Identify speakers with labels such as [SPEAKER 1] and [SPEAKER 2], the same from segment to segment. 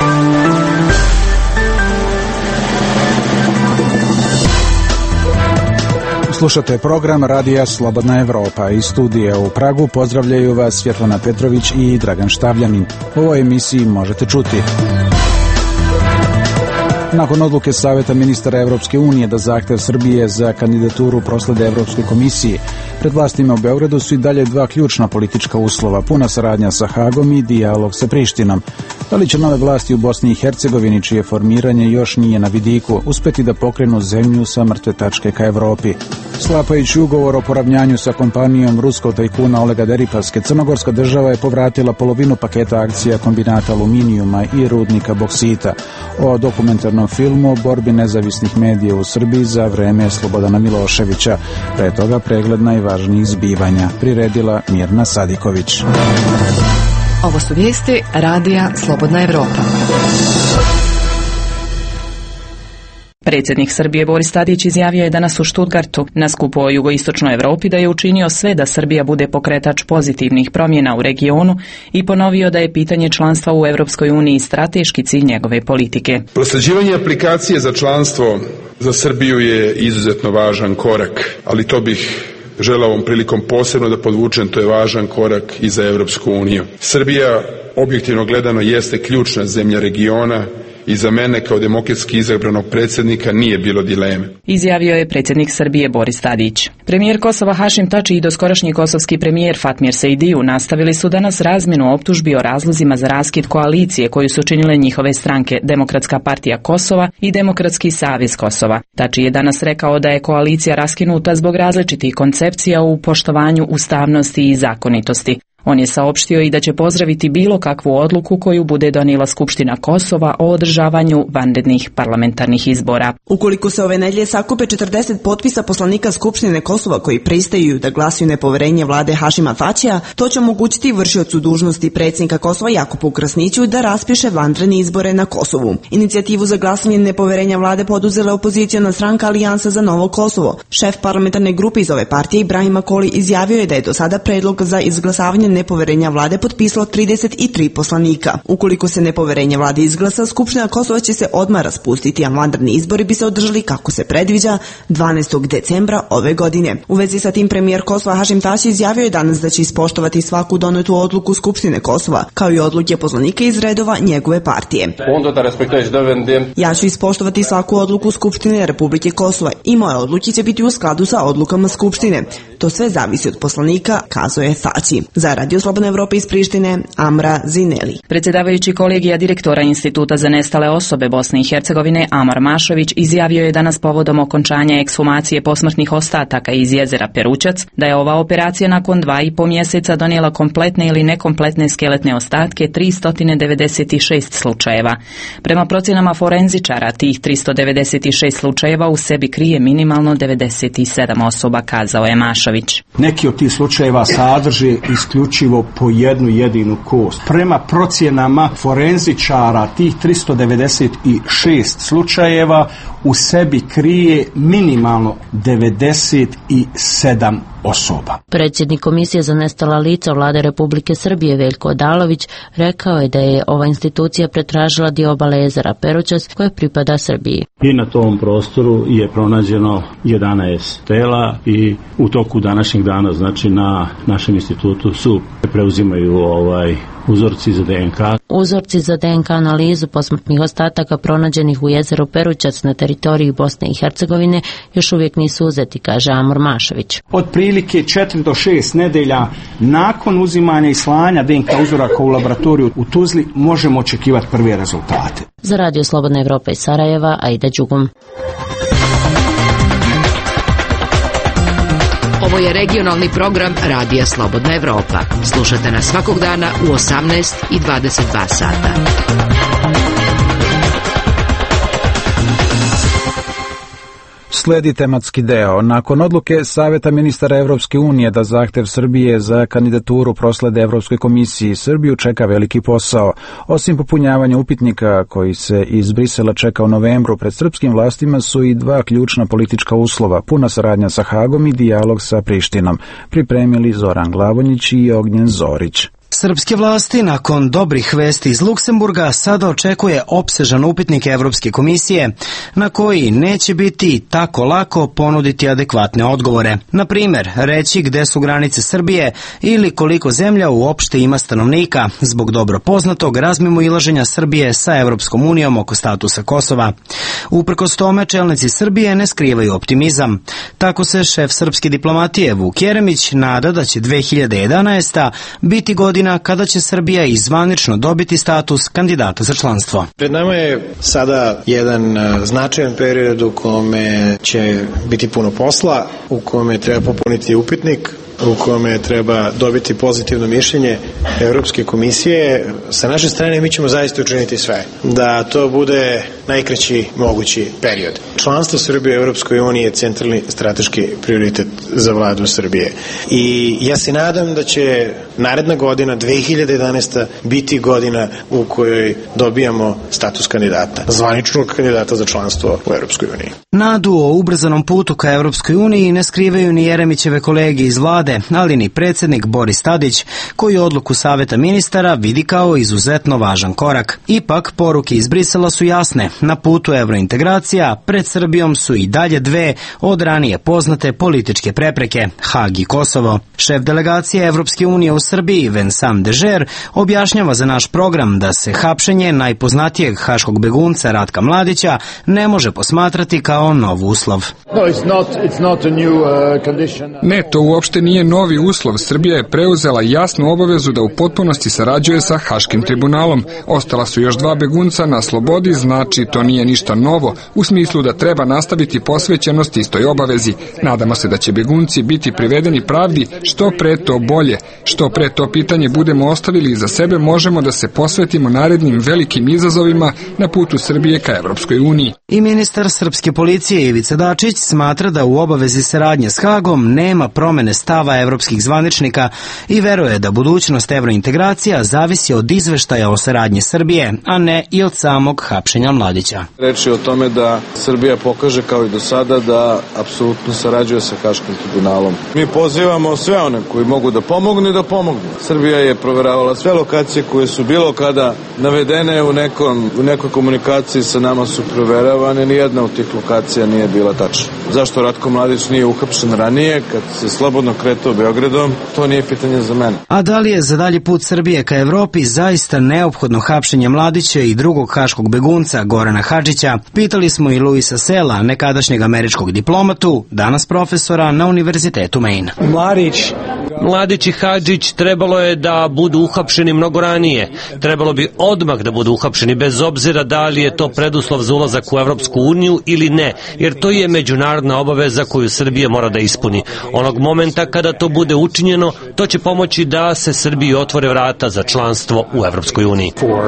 [SPEAKER 1] Slušate program Radija Slobodna Evropa. Iz studija u Pragu pozdravljaju vas Svjetlana Petrović i Dragan Štavljanin. U ovoj emisiji možete čuti: nakon odluke Saveta ministara Evropske unije da zahtev Srbije za kandidaturu proslede Evropskoj komisiji, pred vlastima u Beogradu su i dalje dva ključna politička uslova: puna saradnja sa Hagom i dijalog sa Prištinom. Da li će nove vlasti u Bosni i Hercegovini, čije formiranje još nije na vidiku, uspeti da pokrenu zemlju sa mrtve tačke ka Evropi? Sklapajući ugovor o poravnjanju sa kompanijom ruskog tajkuna Olega Deripaske, crnogorska država je povratila polovinu paketa akcija kombinata aluminijuma i rudnika boksita. O dokumentarnom filmu o borbi nezavisnih medija u Srbiji za vreme Slobodana Miloševića. Pre toga pregled najvažnijih zbivanja. Priredila Mirna Sadiković.
[SPEAKER 2] Ovo su vijesti Radija Slobodna Evropa. Predsjednik Srbije Boris Tadić izjavio je danas u Stuttgartu na skupu o jugoistočnoj Evropi da je učinio sve da Srbija bude pokretač pozitivnih promjena u regionu i ponovio da je pitanje članstva u Europskoj uniji strateški cilj njegove politike.
[SPEAKER 3] Prosleđivanje aplikacije za članstvo za Srbiju je izuzetno važan korak, ali to bih želeo ovom prilikom posebno da podvučem, to je važan korak i za Europsku uniju. Srbija, objektivno gledano, jeste ključna zemlja regiona i za mene kao demokratski izabranog predsjednika nije bilo dileme.
[SPEAKER 2] Izjavio je predsjednik Srbije Boris Tadić. Premijer Kosova Hašim Tači i doskorašnji kosovski premijer Fatmir Sejdiju nastavili su danas razmjenu optužbi o razlozima za raskid koalicije koju su činile njihove stranke Demokratska partija Kosova i Demokratski savez Kosova. Tači je danas rekao da je koalicija raskinuta zbog različitih koncepcija u poštovanju ustavnosti i zakonitosti. On je saopštio i da će pozdraviti bilo kakvu odluku koju bude donijela Skupština Kosova o održavanju vanrednih parlamentarnih izbora.
[SPEAKER 4] Ukoliko se ove nedjelje sakupe 40 potpisa poslanika Skupštine Kosova koji pristaju da glasuju nepoverenje vlade Hašima Tačija, to će omogućiti vršiocu dužnosti predsjednika Kosova Jakupu Krasniću da raspiše vanredne izbore na Kosovu. Inicijativu za glasanje nepoverenja vlade poduzela opoziciona stranka Alijansa za Novo Kosovo. Šef parlamentarne grupe iz ove partije Ibrahim Akoli izjavio je da je do sada predlog za izglasavanje nepoverenja vlade potpisalo 33 poslanika. Ukoliko se nepoverenje vlade izglasa, Skupština Kosova će se odmah raspustiti, a vanredni izbori bi se održali kako se predviđa 12. decembra ove godine. U vezi sa tim premijer Kosova Hašim Tači izjavio je danas da će ispoštovati svaku donetu odluku Skupštine Kosova, kao i odluke poslanika iz redova njegove partije. Ja ću ispoštovati svaku odluku Skupštine Republike Kosova i moje odluke će biti u skladu sa odlukama Skupštine. To sve zavisi od poslanika, kazao je Tači. Za Radio Slobodna Evropa iz Prištine, Amra Zineli.
[SPEAKER 2] Predsjedavajući kolegija direktora Instituta za nestale osobe Bosne i Hercegovine Amar Mašović izjavio je danas povodom okončanja ekshumacije posmrtnih ostataka iz jezera Perućac da je ova operacija nakon 2,5 mjeseca donijela kompletne ili nekompletne skeletne ostatke 396 slučajeva. Prema procjenama forenzičara, tih 396 slučajeva u sebi krije minimalno 97 osoba, kazao je Mašović.
[SPEAKER 5] Neki od tih slučajeva sadrže isključivo po jednu jedinu kost. Prema procjenama forenzičara, tih 396 slučajeva u sebi krije minimalno 97 osoba.
[SPEAKER 6] Predsjednik Komisije za nestala lica Vlade Republike Srbije Veljko Odalović rekao je da je ova institucija pretražila dio obale jezera Perućac koje pripada Srbiji.
[SPEAKER 7] I na tom prostoru je pronađeno 11 tela i u toku današnjeg dana, znači na našem institutu su preuzimaju uzorci za DNK.
[SPEAKER 6] Uzorci za DNK analizu posmrtnih ostataka pronađenih u jezeru Perućac na teritoriji Bosne i Hercegovine još uvijek nisu uzeti, kaže Amor Mašović.
[SPEAKER 5] Otprilike 4 do 6 nedelja nakon uzimanja i slanja DNK uzoraka u laboratoriju u Tuzli možemo očekivati prve rezultate.
[SPEAKER 6] Za Radio Slobodna Evropa iz Sarajeva, Aida Đugum.
[SPEAKER 2] Ovo je regionalni program Radija Slobodna Evropa. Slušate nas svakog dana u 18 i 22 sata.
[SPEAKER 1] Slijedi tematski deo. Nakon odluke Saveta ministara Evropske unije da zahtev Srbije za kandidaturu proslede Evropskoj komisiji, Srbiju čeka veliki posao. Osim popunjavanja upitnika koji se iz Brisela čeka u novembru, pred srpskim vlastima su i dva ključna politička uslova: puna saradnja sa Hagom i dijalog sa Prištinom. Pripremili Zoran Glavonjić i Ognjen Zorić.
[SPEAKER 8] Srpske vlasti nakon dobrih vesti iz Luksemburga sada očekuje opsežan upitnik Evropske komisije na koji neće biti tako lako ponuditi adekvatne odgovore. Na primjer, reći gde su granice Srbije ili koliko zemlja uopšte ima stanovnika zbog dobro poznatog razmimoilaženja Srbije sa Evropskom unijom oko statusa Kosova. Uprkos tome, čelnici Srbije ne skrivaju optimizam. Tako se šef srpske diplomatije Vuk Jeremić nada da će 2011. biti godina kada će Srbija i zvanično dobiti status kandidata za članstvo.
[SPEAKER 9] Pred nama je sada jedan značajan period u kome će biti puno posla, u kome treba popuniti upitnik, u kome treba dobiti pozitivno mišljenje Evropske komisije. Sa naše strane mi ćemo zaista učiniti sve da to bude najkraći mogući period. Članstvo Srbije u Evropskoj uniji je centralni strateški prioritet za vladu Srbije. I ja se nadam da će naredna godina, 2011. biti godina u kojoj dobijamo status kandidata, zvaničnog kandidata za članstvo u Evropskoj uniji.
[SPEAKER 8] Nadu o ubrzanom putu ka Evropskoj uniji ne skrivaju ni Jeremićeve kolege iz vlade, ali ni predsjednik Boris Tadić, koji odluku Saveta ministara vidi kao izuzetno važan korak. Ipak, poruke iz Brisela su jasne. Na putu evrointegracija pred Srbijom su i dalje dve od ranije poznate političke prepreke, Hag i Kosovo. Šef delegacije Evropske unije u Srbiji, Vincent Dežer, objašnjava za naš program da se hapšenje najpoznatijeg haškog begunca Ratka Mladića ne može posmatrati kao nov uslov.
[SPEAKER 10] Ne, to uopšte nije novi uslov. Srbija je preuzela jasnu obavezu da u potpunosti sarađuje sa Haškim tribunalom. Ostala su još 2 begunca na slobodi, znači to nije ništa novo, u smislu da treba nastaviti posvećenost istoj obavezi. Nadamo se da će begunci biti privedeni pravdi, što pre to bolje. Što pre to pitanje budemo ostavili iza sebe, možemo da se posvetimo narednim velikim izazovima na putu Srbije ka Evropskoj uniji.
[SPEAKER 8] I ministar srpske policije Ivica Dačić smatra da u obavezi saradnje s Hagom nema promene stava evropskih zvaničnika i veruje da budućnost evrointegracija zavisi od izveštaja o saradnji Srbije, a ne i od samog hapšenja Mladića.
[SPEAKER 11] Reč je o tome da Srbija pokaže kao i do sada da apsolutno sarađuje sa Haškim tribunalom. Mi pozivamo sve one koji mogu da pomognu i da pomognu. Srbija je proveravala sve lokacije koje su bilo kada navedene u nekoj komunikaciji sa nama su proveravane, nijedna od tih lokacija nije bila tačna. Zašto Ratko Mladić nije uhapšen ranije, kad se slobodno kretao Beogradom, to nije pitanje za mene.
[SPEAKER 8] A da li je za dalji put Srbije ka Evropi zaista neophodno hapšenje Mladića i drugog haškog begunca Gorana Hadžića? Pitali smo i Luisa Sela, nekadašnjeg američkog diplomatu, danas profesora na Univerzitetu Maine.
[SPEAKER 12] Mladić i Hadžić trebalo je da budu uhapšeni mnogo ranije. Trebalo bi odmah da budu uhapšeni, bez obzira da li je to preduslov za ulazak u Evropsku uniju ili ne, jer to je međunarodna obaveza koju Srbija mora da ispuni. Onog momenta kada to bude učinjeno, to će pomoći da se Srbiji otvore vrata za članstvo u Evropskoj uniji.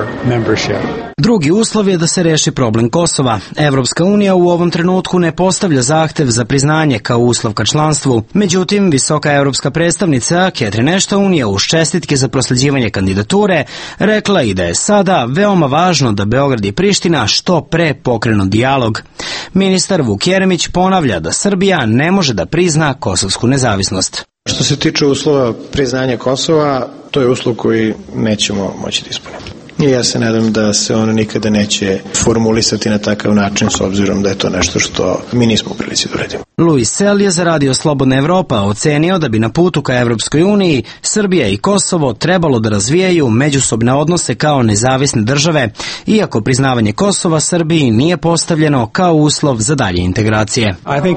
[SPEAKER 8] Drugi uslov je da se reši problem Kosova. Evropska unija u ovom trenutku ne postavlja zahtev za priznanje kao uslov ka članstvu. Međutim, visoka evropska predstavnica Catherine Ashton je uz čestitke za prosleđivanje kandidature rekla i da je sada veoma važno da Beograd i Priština što pre pokrenu dijalog. Ministar Vuk Jeremić ponavlja da Srbija ne može da prizna kosovsku nezavisnost.
[SPEAKER 9] Što se tiče uslova priznanja Kosova, to je uslov koji nećemo moći da ispunimo. I ja se nadam da se ono nikada neće formulisati na takav način, s obzirom da je to nešto što mi nismo u prilici da uradimo.
[SPEAKER 8] Luis Sel je za Radio Slobodna Evropa ocenio da bi na putu ka Evropskoj uniji Srbija i Kosovo trebalo da razvijaju međusobne odnose kao nezavisne države, iako priznavanje Kosova Srbiji nije postavljeno kao uslov za dalje integracije.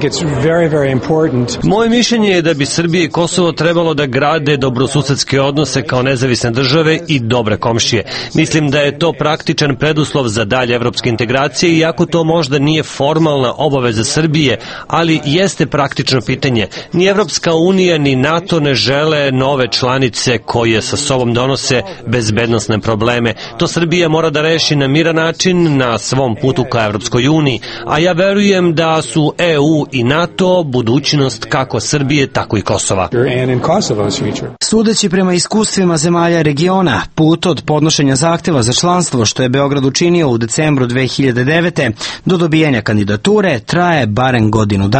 [SPEAKER 12] Moje mišljenje je da bi Srbija i Kosovo trebalo da grade dobrosusedske odnose kao nezavisne države i dobre komšije. Mislim da je to praktičan preduslov za dalje evropske integracije, iako to možda nije formalna obaveza Srbije, ali jeste praktično pitanje. Ni Evropska unija ni NATO ne žele nove članice koje sa sobom donose bezbednosne probleme. To Srbija mora da reši na miran način na svom putu ka Evropskoj uniji, a ja verujem da su EU i NATO budućnost kako Srbije, tako i Kosova.
[SPEAKER 8] Sudeći prema iskustvima zemalja regiona, put od podnošenja zahteva za članstvo, što je Beograd učinio u decembru 2009. do dobijanja kandidature, traje barem godinu dana.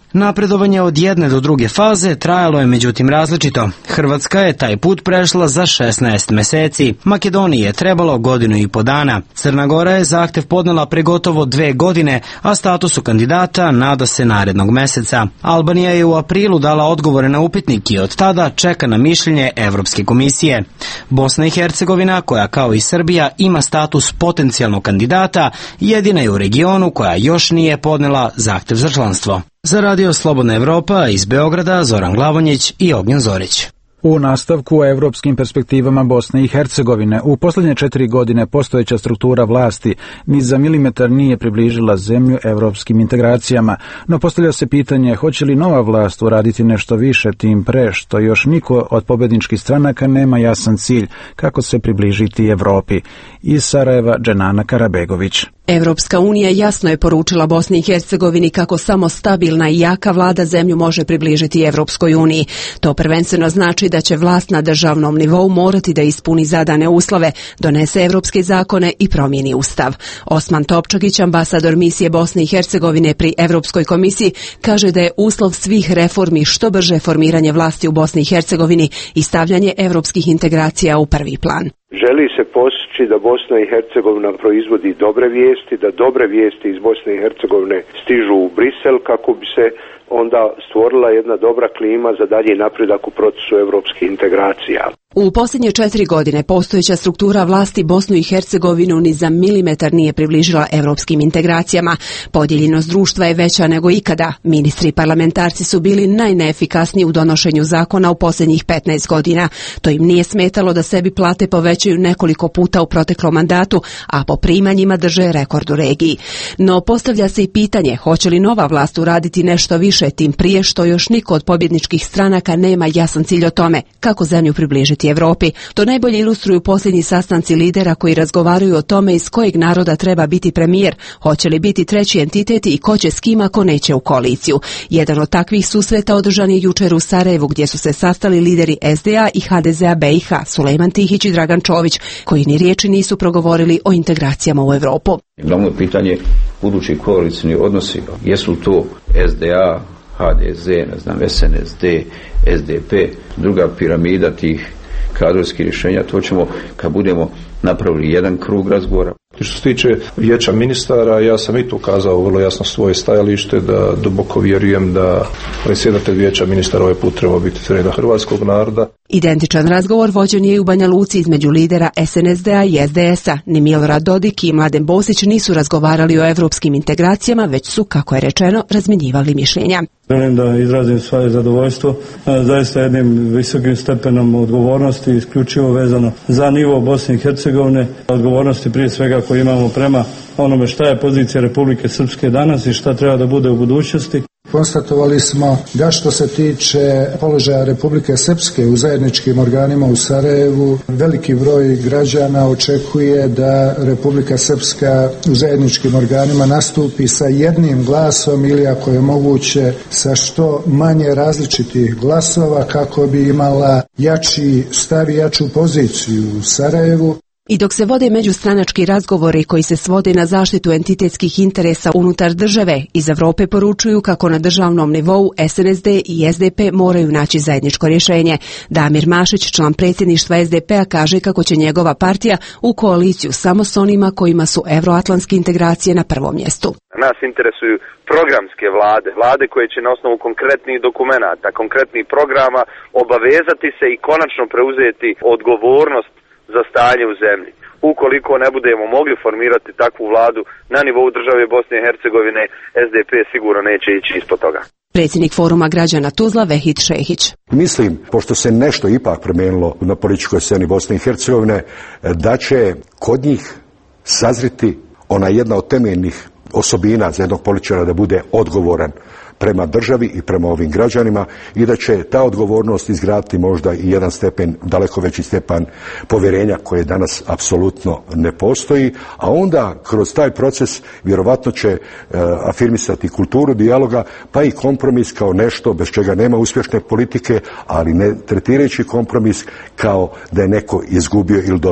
[SPEAKER 8] Napredovanje od jedne do druge faze trajalo je međutim različito. Hrvatska je taj put prešla za 16 meseci. Makedoniji je trebalo 1,5 godina. Crna Gora je zahtev podnela pre gotovo 2 godine, a statusu kandidata nada se narednog meseca. Albanija je u aprilu dala odgovore na upitnik i od tada čeka na mišljenje Evropske komisije. Bosna i Hercegovina, koja kao i Srbija ima status potencijalnog kandidata, jedina je u regionu koja još nije podnela zahtev za članstvo. Za Radio Slobodna Evropa iz Beograda Zoran Glavonjić i Ognjen Zorić.
[SPEAKER 1] U nastavku o evropskim perspektivama Bosne i Hercegovine, u posljednje 4 godine postojeća struktura vlasti ni za milimetar nije približila zemlju evropskim integracijama, no postavlja se pitanje hoće li nova vlast uraditi nešto više, tim pre što još niko od pobedničkih stranaka nema jasan cilj kako se približiti Evropi. Iz Sarajeva Dženana Karabegović.
[SPEAKER 13] Evropska unija jasno je poručila Bosni i Hercegovini kako samo stabilna i jaka vlada zemlju može približiti Evropskoj uniji. To prvenstveno znači da će vlast na državnom nivou morati da ispuni zadane uslove, donese evropske zakone i promijeni ustav. Osman Topčagić, ambasador misije Bosne i Hercegovine pri Evropskoj komisiji, kaže da je uslov svih reformi što brže formiranje vlasti u Bosni i Hercegovini i stavljanje evropskih integracija u prvi plan.
[SPEAKER 14] Želi se postići da Bosna i Hercegovina proizvodi dobre vijesti, da dobre vijesti iz Bosne i Hercegovine stižu u Brisel kako bi se onda stvorila jedna dobra klima za dalji napredak u procesu evropskih integracija.
[SPEAKER 13] U posljednje 4 godine postojeća struktura vlasti Bosnu i Hercegovinu ni za milimetar nije približila evropskim integracijama. Podijeljenost društva je veća nego ikada. Ministri i parlamentarci su bili najneefikasniji u donošenju zakona u posljednjih 15 godina. To im nije smetalo da sebi plate povećaju nekoliko puta u proteklom mandatu, a po primanjima drže rekord u regiji. No postavlja se i pitanje hoće li nova vlast uraditi nešto više, tim prije što još niko od pobjedničkih stranaka nema jasan cilj o tome kako zemlju približiti Evropi. To najbolje ilustruju posljednji sastanci lidera koji razgovaraju o tome iz kojeg naroda treba biti premijer, hoće li biti treći entitet i ko će s kim ako neće u koaliciju. Jedan od takvih susreta održan je jučer u Sarajevu gdje su se sastali lideri SDA i HDZ-a BiH, Sulejman Tihić i Dragan Čović, koji ni riječi nisu progovorili o integracijama u Evropu.
[SPEAKER 15] Glavno pitanje budući koalicijni odnosi, jesu to SDA, HDZ, SNSD, SDP, druga piramida tih kadrovskih rješenja, to ćemo kad budemo napravili jedan krug razgovora.
[SPEAKER 16] Što se tiče vijeća ministara, ja sam i tu kazao vrlo jasno svoje stajalište da duboko vjerujem da predsjedatelj vijeća ministara ovaj put treba biti sreda hrvatskog naroda.
[SPEAKER 13] Identičan razgovor vođen je i u Banja Luci između lidera SNSD-a i SDS-a. Ni Milorad Dodik i Mladen Bosić nisu razgovarali o evropskim integracijama, već su, kako je rečeno, razmjenjivali mišljenja.
[SPEAKER 17] Želim da izrazim svoje zadovoljstvo zaista jednim visokim stepenom odgovornosti, isključivo vezano za nivo Bosne i Hercegovine, odgovornosti prije svega koji imamo prema onome šta je pozicija Republike Srpske danas i šta treba da bude u budućnosti.
[SPEAKER 18] Konstatovali smo da što se tiče položaja Republike Srpske u zajedničkim organima u Sarajevu, veliki broj građana očekuje da Republika Srpska u zajedničkim organima nastupi sa jednim glasom ili ako je moguće sa što manje različitih glasova kako bi imala jači stav i jaču poziciju u Sarajevu.
[SPEAKER 13] I dok se vode međustranački razgovori koji se svode na zaštitu entitetskih interesa unutar države, iz Evrope poručuju kako na državnom nivou SNSD i SDP moraju naći zajedničko rješenje. Damir Mašić, član predsjedništva SDP-a, kaže kako će njegova partija u koaliciju samo s onima kojima su evroatlantske integracije na prvom mjestu.
[SPEAKER 19] Nas interesuju programske vlade koje će na osnovu konkretnih dokumenata, konkretnih programa obavezati se i konačno preuzeti odgovornost za stanje u zemlji. Ukoliko ne budemo mogli formirati takvu vladu na nivou države Bosne i Hercegovine, SDP sigurno neće ići ispod toga.
[SPEAKER 13] Predsjednik Foruma građana Tuzla Vehid Šehić.
[SPEAKER 20] Mislim, pošto se nešto ipak promijenilo na političkoj sceni Bosne i Hercegovine, da će kod njih sazriti ona jedna od temeljnih osobina za jednog političara da bude odgovoran prema državi i prema ovim građanima i da će ta odgovornost izgraditi možda i jedan stepen, daleko veći stepen povjerenja koje danas apsolutno ne postoji, a onda kroz taj proces vjerovatno će afirmisati kulturu dijaloga pa i kompromis kao nešto bez čega nema uspješne politike, ali ne tretirajući kompromis kao da je neko izgubio ili dobio.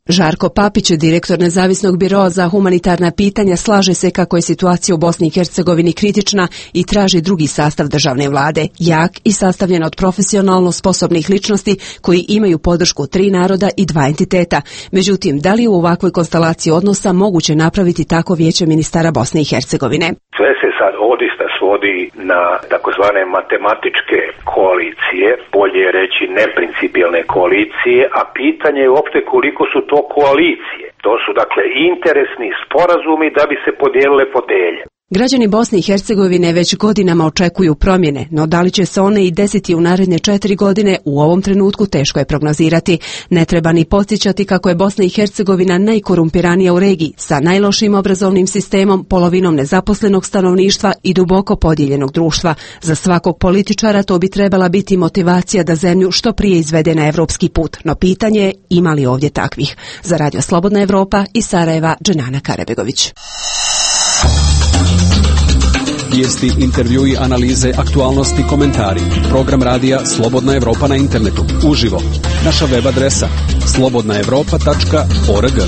[SPEAKER 13] Žarko Papić, direktor Nezavisnog biroa za humanitarna pitanja, slaže se kako je situacija u Bosni i Hercegovini kritična i traži drugi sastav državne vlade, jak i sastavljen od profesionalno sposobnih ličnosti koji imaju podršku 3 naroda i 2 entiteta. Međutim, da li je u ovakvoj konstelaciji odnosa moguće napraviti tako vijeće ministara Bosne i Hercegovine?
[SPEAKER 21] Sve se sad odista svodi na takozvane matematičke koalicije, bolje reći neprincipijelne koalicije, a pitanje je uopšte koliko su to koalicije. To su dakle interesni sporazumi da bi se podijelile fotelje.
[SPEAKER 13] Građani Bosne i Hercegovine već godinama očekuju promjene, no da li će se one i desiti u naredne 4 godine, u ovom trenutku teško je prognozirati. Ne treba ni podsjećati kako je Bosna i Hercegovina najkorumpiranija u regiji, sa najlošijim obrazovnim sistemom, polovinom nezaposlenog stanovništva i duboko podijeljenog društva. Za svakog političara to bi trebala biti motivacija da zemlju što prije izvede na evropski put, no pitanje je ima li ovdje takvih. Za Radio Slobodna Evropa iz Sarajeva, Dženana Karabegović.
[SPEAKER 22] Vijesti, intervjui, analize, aktualnosti, komentari. Program radija Slobodna Evropa na internetu. Uživo. Naša web adresa slobodnaevropa.org.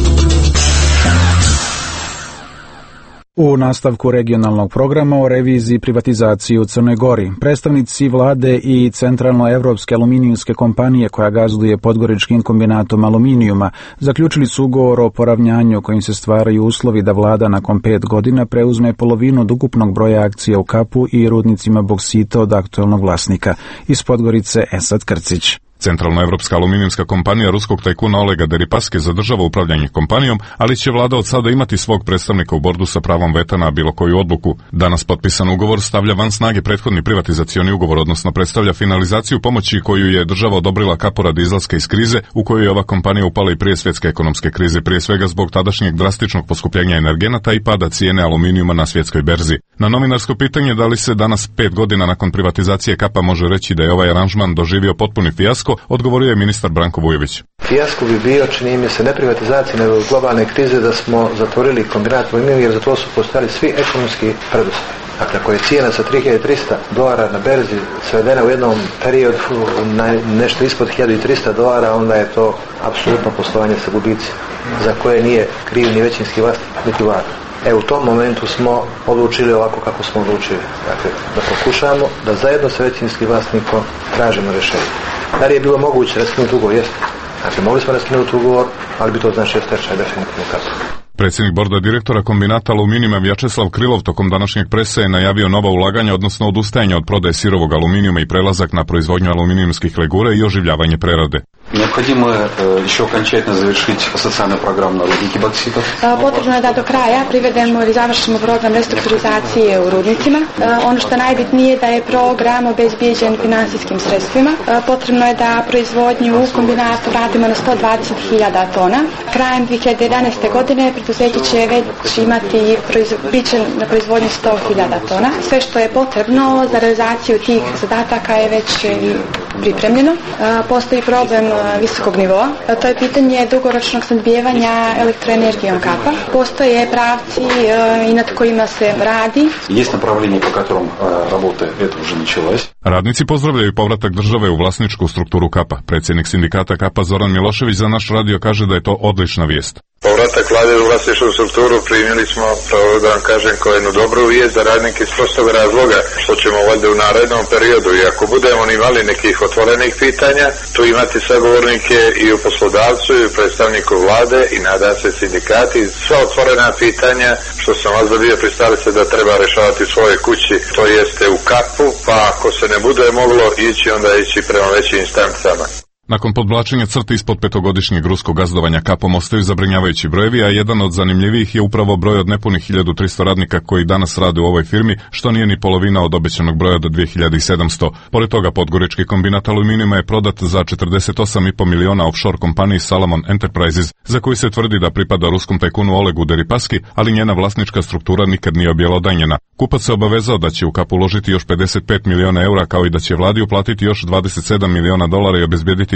[SPEAKER 1] U nastavku regionalnog programa o reviziji privatizacije u Crnoj Gori, predstavnici vlade i centralno-evropske aluminijumske kompanije koja gazduje podgoričkim kombinatom aluminijuma zaključili su ugovor o poravnjanju kojim se stvaraju uslovi da vlada nakon 5 godina preuzme polovinu od ukupnog broja akcija u Kapu i rudnicima boksita od aktualnog vlasnika. Iz Podgorice Esad Krcić.
[SPEAKER 23] Centralnoevropska aluminijumska kompanija ruskog tajkuna Olega Deripaske zadržava upravljanje kompanijom, ali će vlada od sada imati svog predstavnika u bordu sa pravom veta na bilo koju odluku. Danas potpisan ugovor stavlja van snage prethodni privatizacioni ugovor, odnosno predstavlja finalizaciju pomoći koju je država odobrila Kapu radi izlaska iz krize, u kojoj je ova kompanija upala i prije svjetske ekonomske krize, prije svega zbog tadašnjeg drastičnog poskupljenja energenata i pada cijene aluminijuma na svjetskoj berzi. Na novinarsko pitanje da li se danas 5 godina nakon privatizacije Kapa može reći da je ovaj aranžman doživio potpuni fijasko, odgovorio je ministar Branko Vujović.
[SPEAKER 9] Fijasko bi bio, čini mi se, ne privatizacije nego globalne krize da smo zatvorili kombinat aluminijum, jer za to su postojali svi ekonomski preduslovi. Dakle, ako je cijena sa $3.300 na berzi svedena u jednom periodu na nešto ispod $1.300, onda je to apsolutno poslovanje sa gubicima, za koje nije kriv ni većinski vlasnik, niti vlada. U tom momentu smo odlučili ovako kako smo odlučili. Dakle, da pokušamo da zajedno sa većinskim vlasnikom tražimo rješenje. Da li je bilo moguće raskinuti ugovor? Jeste. Dakle, mogli smo raskinuti ugovor, ali bi to značio stečaj definitivno Kapu.
[SPEAKER 23] Predsjednik borda direktora kombinata aluminijuma Vjačeslav Krilov tokom današnjeg presa je najavio nova ulaganja, odnosno odustajanje od prodaje sirovog aluminijuma i prelazak na proizvodnju aluminijumskih legura i oživljavanje prerade.
[SPEAKER 24] Необходимо еще окончательно завершить социальную программу на руднике бокситов.
[SPEAKER 25] Potrebno je da do kraja privedemo ili završimo program restrukturizacije u rudnicima. Ono što najbitnije da je program obezbijeđen finansijskim sredstvima. Potrebno je da proizvodnju u kombinatu vratimo na 120.000 tona. Krajem 2011. godine preduzeće će već imati biće na proizvodnji 100.000 tona. Sve što je potrebno za realizaciju tih zadataka je već pripremljeno. Postoji problem visokog nivoa. To je pitanje dugoročnog snabdijevanja elektroenergijom Kapa. Postoje pravci i nad kojima se radi.
[SPEAKER 24] Есть направление, по которым работа это уже началась.
[SPEAKER 23] Radnici pozdravljaju povratak države u vlasničku strukturu Kapa. Predsjednik sindikata Kapa Zoran Milošević za naš radio kaže da je to odlična vijest.
[SPEAKER 26] Povratak vlade u vlasničku strukturu primili smo, pravo da vam kažem, kao jednu dobru vijest za radnike iz prostog razloga, što ćemo valjda u narednom periodu. I ako budemo imali nekih otvorenih pitanja, tu imati sagovornike i u poslodavcu i u predstavniku vlade i nadam se sindikati. Sva otvorena pitanja, što sam vas dobio, pristali se da treba rešavati u svojoj kući, to jeste u Kapu, pa ako se ne bude moglo ići, onda ići prema većim instancama.
[SPEAKER 23] Nakon podvlačenja crte ispod 5-godišnjeg ruskog gazdovanja Kapom ostaju zabrinjavajući brojevi, a jedan od zanimljivijih je upravo broj od nepunih 1300 radnika koji danas rade u ovoj firmi, što nije ni polovina od obećanog broja do 2700. Pored toga, podgorički kombinat aluminijuma je prodat za 48,5 miliona offshore kompaniji Salomon Enterprises, za koju se tvrdi da pripada ruskom tajkunu Olegu Deripaski, ali njena vlasnička struktura nikad nije objelodanjena. Kupac se obavezao da će u Kapu uložiti još 55 miliona eura, kao i da će vladi uplatiti još $27 miliona i obezbediti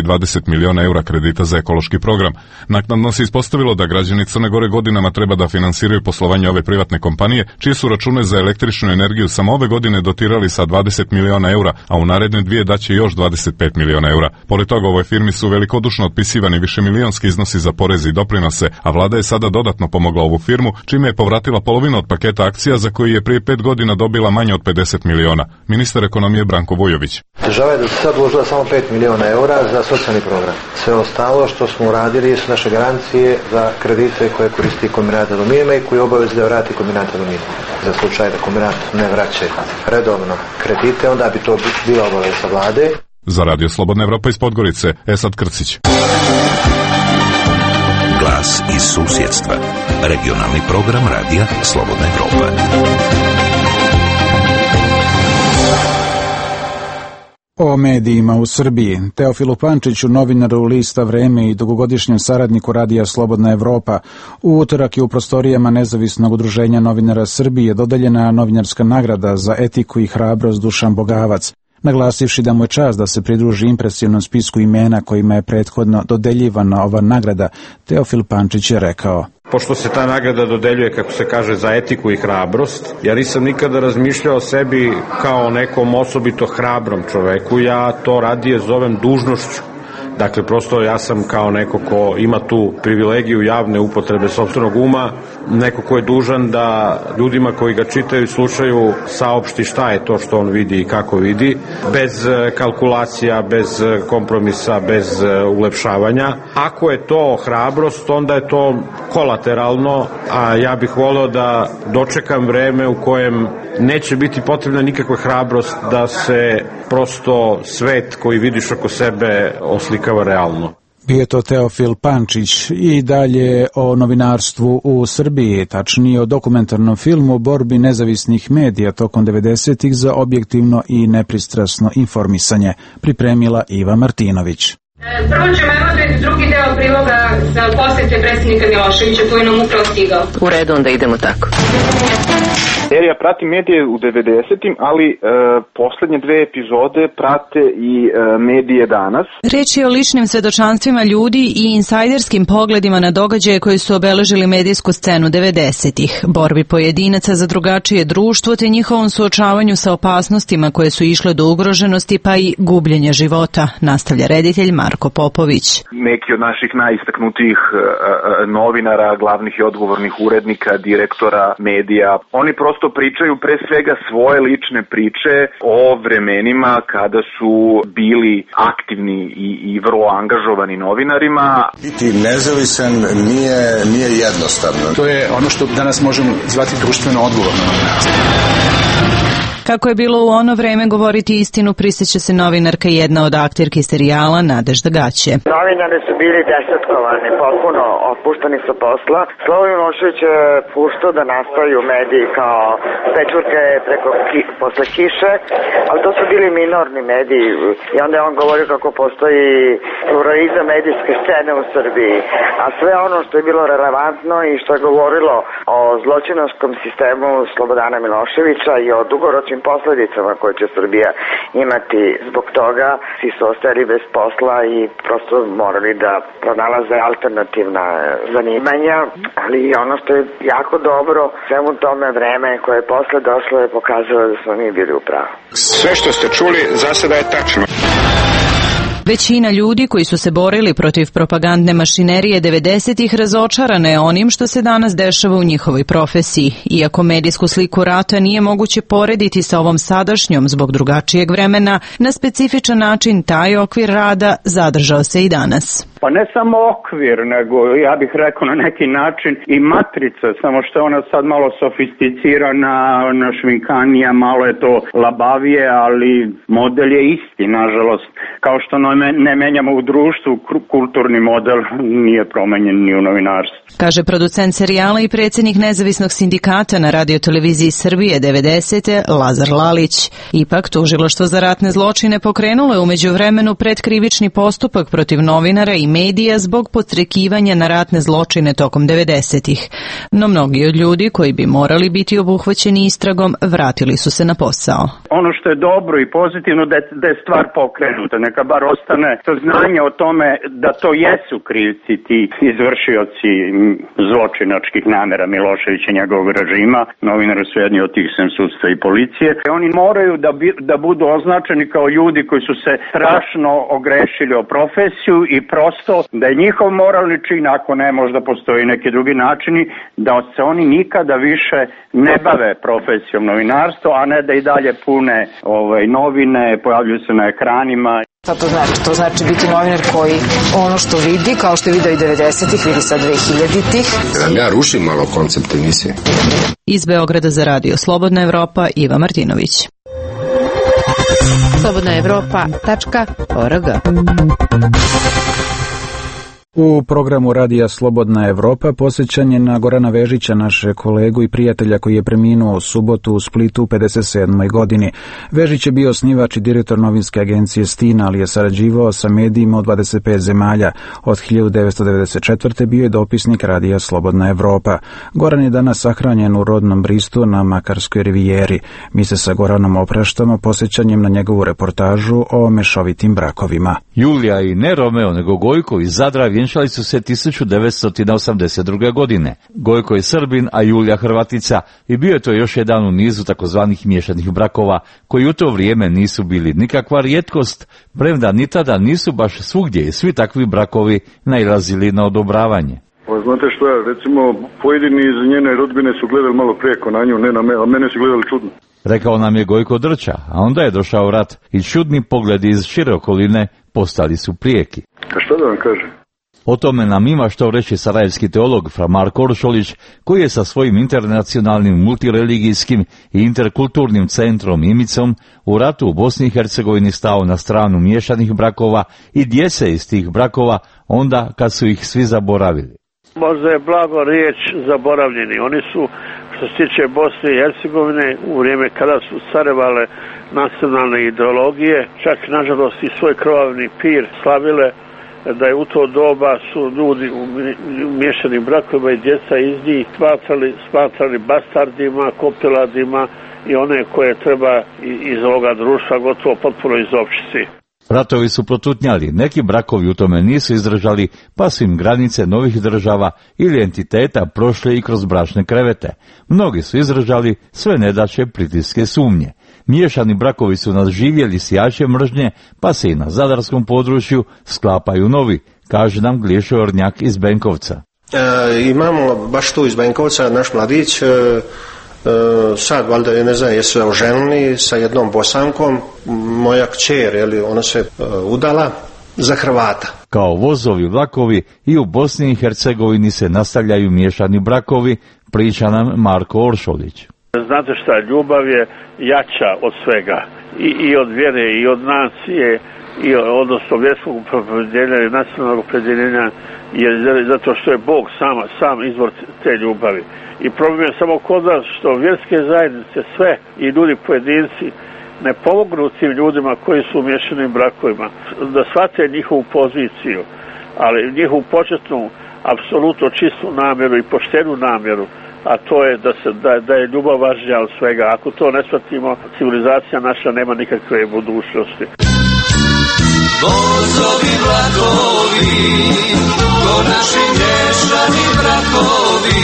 [SPEAKER 23] 20 miliona eura kredita za ekološki program. Naknadno se ispostavilo da građani Crne Gore godinama treba da finansiraju poslovanje ove privatne kompanije, čije su račune za električnu energiju samo ove godine dotirali sa 20 miliona eura, a u naredne dvije daće još 25 miliona eura. Pored toga, ovoj firmi su velikodušno otpisivani višemilionski iznosi za poreze i doprinose, a vlada je sada dodatno pomogla ovu firmu, čime je povratila polovinu od paketa akcija za koji je prije 5 godina dobila manje od 50 miliona. Ministar ekonomije Branko Vujović.
[SPEAKER 2] Država je do sad uložila samo 5 miliona eura za socijalni program. Sve ostalo što smo uradili su naše garancije za kredite koje koristi kombinat aluminijuma i koji obaveze da vrati kombinat aluminijuma. Za slučaj da kombinat ne vraća redovno kredite, onda bi to bila obaveza vlade.
[SPEAKER 23] Za Radio Slobodna Evropa iz Podgorice, Esad Krcić.
[SPEAKER 3] Glas iz susjedstva. Regionalni program Radija Slobodna Evropa.
[SPEAKER 1] O medijima u Srbiji. Teofilu Pančiću, novinaru lista Vreme i dugogodišnjem saradniku Radija Slobodna Evropa, u utorak je u prostorijama Nezavisnog udruženja novinara Srbije dodeljena novinarska nagrada za etiku i hrabrost Dušan Bogavac, naglasivši da mu je čast da se pridruži impresivnom spisku imena kojima je prethodno dodeljivana ova nagrada. Teofil Pančić je rekao:
[SPEAKER 4] Pošto se ta nagrada dodeljuje, kako se kaže, za etiku i hrabrost, ja nisam nikada razmišljao o sebi kao nekom osobito hrabrom čoveku, ja to radije zovem dužnošću. Dakle, prosto ja sam kao neko ko ima tu privilegiju javne upotrebe sopstvenog uma, neko ko je dužan da ljudima koji ga čitaju i slušaju saopšti šta je to što on vidi i kako vidi, bez kalkulacija, bez kompromisa, bez ulepšavanja. Ako je to hrabrost, onda je to kolateralno, a ja bih voleo da dočekam vreme u kojem neće biti potrebna nikakva hrabrost da se prosto svet koji vidiš oko sebe oslikava realno.
[SPEAKER 1] Bio je to Teofil Pančić. I dalje o novinarstvu u Srbiji, tačnije o dokumentarnom filmu o borbi nezavisnih medija tokom 90-ih za objektivno i nepristrasno informisanje, pripremila Iva Martinović.
[SPEAKER 5] Prvo ćemo evo drugi deo priloga za posete predsjednika Miloševića koji nam upravo stigao.
[SPEAKER 6] U redu, onda idemo tako.
[SPEAKER 7] Serija prati medije u 90-im, ali poslednje dve epizode prate i medije danas.
[SPEAKER 27] Reč je o ličnim svedočanstvima ljudi i insajderskim pogledima na događaje koji su obeležili medijsku scenu 90-ih, borbi pojedinaca za drugačije društvo te njihovom suočavanju sa opasnostima koje su išle do ugroženosti pa i gubljenja života, nastavlja reditelj Marko Popović.
[SPEAKER 7] Neki od naših najistaknutijih novinara, glavnih i odgovornih urednika, direktora medija, oni prosto pričaju pre svega svoje lične priče o vremenima kada su bili aktivni i vrlo angažovani novinarima.
[SPEAKER 28] Biti nezavisan nije jednostavno.
[SPEAKER 29] To je ono što danas možemo zvati društveno odgovorno novinarstvo.
[SPEAKER 27] Kako je bilo u ono vreme govoriti istinu, prisjeća se novinarka i jedna od aktirki serijala Nadežda Gaće.
[SPEAKER 30] Novinari su bili desetkovani, potpuno otpušteni sa posla. Slobo Milošević je puštao da nastaju mediji kao pečurke posle kiše, ali to su bili minorni mediji. I onda je on govorio kako postoji pluralizam medijske scene u Srbiji. A sve ono što je bilo relevantno i što je govorilo o zločinačkom sistemu Slobodana Miloševića i o dugoročnim posledicama koje će Srbija imati zbog toga, svi su ostali bez posla i prosto morali da pronalaze alternativna zanimanja, ali ono što je jako dobro, svemu tome vreme koje je posle došlo je pokazalo da smo mi bili u pravu.
[SPEAKER 28] Sve što ste čuli za sada je tačno.
[SPEAKER 27] Većina ljudi koji su se borili protiv propagandne mašinerije 90-ih razočarana je onim što se danas dešava u njihovoj profesiji. Iako medijsku sliku rata nije moguće porediti sa ovom sadašnjom zbog drugačijeg vremena, na specifičan način taj okvir rada zadržao se i danas.
[SPEAKER 31] Pa ne samo okvir, nego ja bih rekao na neki način i matrica, samo što je ona sad malo sofisticirana, našminkanija, malo je to labavije, ali model je isti, nažalost. Kao što ne menjamo u društvu, kulturni model nije promenjen ni u novinarstvu.
[SPEAKER 27] Kaže producent serijala i predsjednik nezavisnog sindikata na radioteleviziji Srbije 90. Lazar Lalić. Ipak, tužilaštvo za ratne zločine pokrenulo je umeđu vremenu predkrivični postupak protiv novinara i medija zbog podstrekivanja na ratne zločine tokom 90-ih. No mnogi od ljudi koji bi morali biti obuhvaćeni istragom vratili su se na posao.
[SPEAKER 31] Ono što je dobro i pozitivno da je stvar pokrenuta, neka bar ostane saznanje o tome da to jesu krivci ti izvršioci zločinačkih namera Miloševića i njegovog režima, novinari su jedni od tih sem sudstva i policije. Oni moraju da budu označeni kao ljudi koji su se strašno ogrešili o profesiju i prosto da je njihov moralni čin, ako ne možda postoji neki drugi načini, da se oni nikada više ne bave profesijom novinarstva, a ne da i dalje pune novine, pojavljuju se na ekranima.
[SPEAKER 6] Šta to znači? To znači biti novinar koji ono što vidi, kao što je video i 90-ih, vidi sad 2000-ih.
[SPEAKER 8] Ja rušim malo koncept emisije.
[SPEAKER 27] Iz Beograda za radio Slobodna Evropa, Iva Martinović.
[SPEAKER 10] slobodnaevropa.org.
[SPEAKER 1] U programu Radija Slobodna Evropa posjećan je na Gorana Vežića, naše kolegu i prijatelja koji je preminuo u subotu u Splitu u 57. godini. Vežić je bio osnivač i direktor novinske agencije Stina, ali je sarađivao sa medijima od 25 zemalja. Od 1994. bio je dopisnik Radija Slobodna Evropa. Goran je danas sahranjen u rodnom Bristu na Makarskoj rivijeri. Mi se sa Goranom opraštamo posjećanjem na njegovu reportažu o mešovitim brakovima.
[SPEAKER 11] Julija i ne Romeo, nego Gojko iz Zadra vjenčali su se 1982. godine. Gojko je Srbin, a Julija Hrvatica, i bio je to još jedan u nizu takozvanih miješanih brakova, koji u to vrijeme nisu bili nikakva rijetkost, premda ni tada nisu baš svugdje i svi takvi brakovi nailazili na odobravanje.
[SPEAKER 12] Pa znate što je, recimo, pojedini iz njene rodbine su gledali malo prijeko na nju, ne na me, a mene su gledali čudno.
[SPEAKER 11] Rekao nam je Gojko Drča, a onda je došao rat i čudni pogledi iz šire okoline postali su prijeki.
[SPEAKER 12] A što da vam kažem?
[SPEAKER 11] O tome nam ima što reći sarajevski teolog fra Marko Oršolić, koji je sa svojim internacionalnim multireligijskim i interkulturnim centrom Imicom u ratu u Bosni i Hercegovini stao na stranu miješanih brakova i djece iz tih brakova onda kad su ih svi zaboravili.
[SPEAKER 14] Možda je blago riječ zaboravljeni. Oni su, što se tiče Bosne i Hercegovine, u vrijeme kada su carevale nacionalne ideologije, čak nažalost i svoj krvavni pir slavile, da je u to doba su ljudi u miješanim brakovima i djeca iz njih smatrali bastardima, kopiladima i one koje treba iz ovoga društva gotovo potpuno izopštiti.
[SPEAKER 11] Ratovi su protutnjali, neki brakovi u tome nisu izdržali, pa su im granice novih država ili entiteta prošle i kroz bračne krevete. Mnogi su izdržali sve nedaće, pritiske, sumnje. Miješani brakovi su nas živjeli sijače mržnje, pa se i na zadarskom području sklapaju novi, kaže nam Gliješo Ornjak iz Benkovca.
[SPEAKER 9] Imamo baš tu iz Benkovca naš mladić, sad valjda je, ne znam, je se oženili sa jednom Bosankom, moja kćer, ona se udala za Hrvata.
[SPEAKER 11] Kao vozovi vlakovi i u Bosni i Hercegovini se nastavljaju miješani brakovi, priča nam Marko Oršolić.
[SPEAKER 14] Znate šta, ljubav je jača od svega, i od vjere, i od nacije, odnosno vjerskog opredjeljenja i nacionalnog opredjeljenja, zato što je Bog sam izvor te ljubavi. I problem je samo kod nas što vjerske zajednice sve i ljudi pojedinci ne pomognu tim ljudima koji su u miješanim brakovima, da shvate njihovu poziciju, ali njihovu početnu, apsolutno čistu namjeru i poštenu namjeru, a to je da je ljubav važnija od svega. Ako to ne shvatimo, civilizacija naša nema nikakve budućnosti.
[SPEAKER 15] Vozovi vlakovi, to naši miješani brakovi,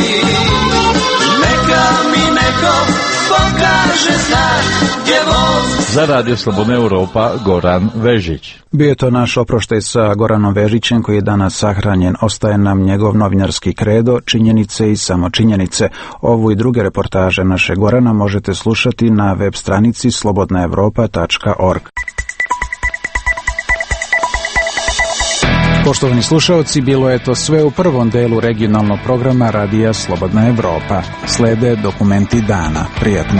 [SPEAKER 15] neka mi neko pokaže znak gdje voz.
[SPEAKER 11] Za Radio Slobodna Evropa, Goran Vežić.
[SPEAKER 1] Bio je to naš oproštaj sa Goranom Vežićem koji je danas sahranjen. Ostaje nam njegov novinarski kredo, činjenice i samo činjenice. Ovu i druge reportaže naše Gorana možete slušati na web stranici slobodnaevropa.org. Poštovani slušalci, bilo je to sve u prvom delu regionalnog programa Radija Slobodna Evropa. Slede dokumenti dana. Prijatno.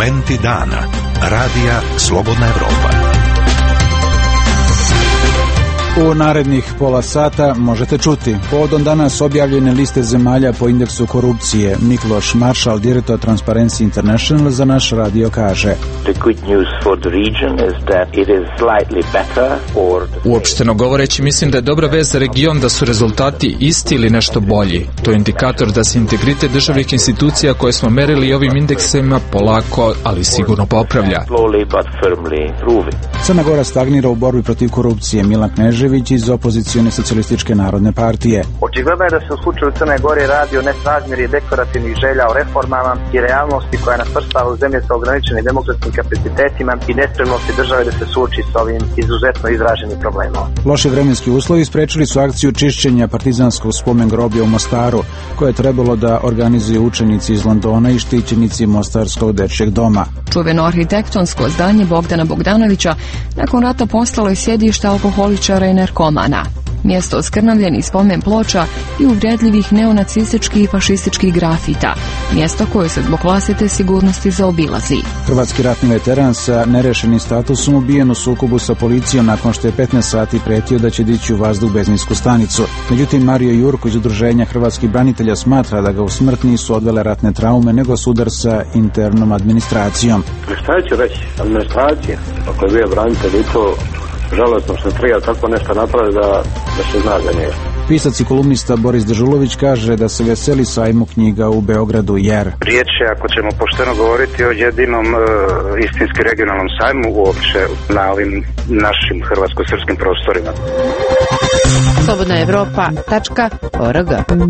[SPEAKER 3] Momenti dana. Radija Slobodna Evropa.
[SPEAKER 1] U narednih pola sata možete čuti povodom danas objavljene liste zemalja po indeksu korupcije. Mikloš Maršal, direktor Transparency International, za naš radio kaže:
[SPEAKER 10] Uopšteno govoreći, mislim da je dobra vez za region da su rezultati isti ili nešto bolji. To je indikator da se integritet državnih institucija koje smo merili ovim indeksima polako, ali sigurno popravlja.
[SPEAKER 1] Crna Gora stagnira u borbi protiv korupcije. Milan Knežević iz opozicione socijalističke narodne partije.
[SPEAKER 13] Očigledno je da se u slučaju Crne Gore radi o nesrazmjeri deklarativnih želja o reformama i realnosti koja nas svrstava u zemlje sa ograničenim demokratskim kapacitetima i nespremnosti države da se suoči s ovim izuzetno izraženim problemom.
[SPEAKER 1] Loši vremenski uslovi sprečili su akciju čišćenja partizanskog spomen groblja u Mostaru, koje je trebalo da organizuju učenici iz Londona i štićenici Mostarskog dečjeg doma.
[SPEAKER 16] Čuveno arhitektonsko zdanje Bogdana Bogdanovića nakon rata postalo je sjedište alkoholičara i narkomana. Mjesto oskrnavljenih spomen ploča i uvredljivih neonacističkih i fašističkih grafita. Mjesto koje se zbog vlastite sigurnosti zaobilazi.
[SPEAKER 1] Hrvatski ratni veteran sa nerešenim statusom ubijen u sukobu sa policijom nakon što je 15 sati pretio da će dići u vazduh benzinsku stanicu. Međutim, Mario Jurko iz Udruženja hrvatskih branitelja smatra da ga u smrt nisu odvele ratne traume, nego sudar sa internom administracijom.
[SPEAKER 17] Šta ću reći? Administracija. Ako je bio branitelj i to žalostno što treba tako nešto napraviti da se zna za njega.
[SPEAKER 1] Pisac i kolumnista Boris Dežulović kaže da se veseli sajmu knjiga u Beogradu jer
[SPEAKER 31] riječ je, ako ćemo pošteno govoriti, o jedinom istinski regionalnom sajmu uopće na ovim našim hrvatsko-srpskim prostorima.
[SPEAKER 16] slobodnaevropa.org.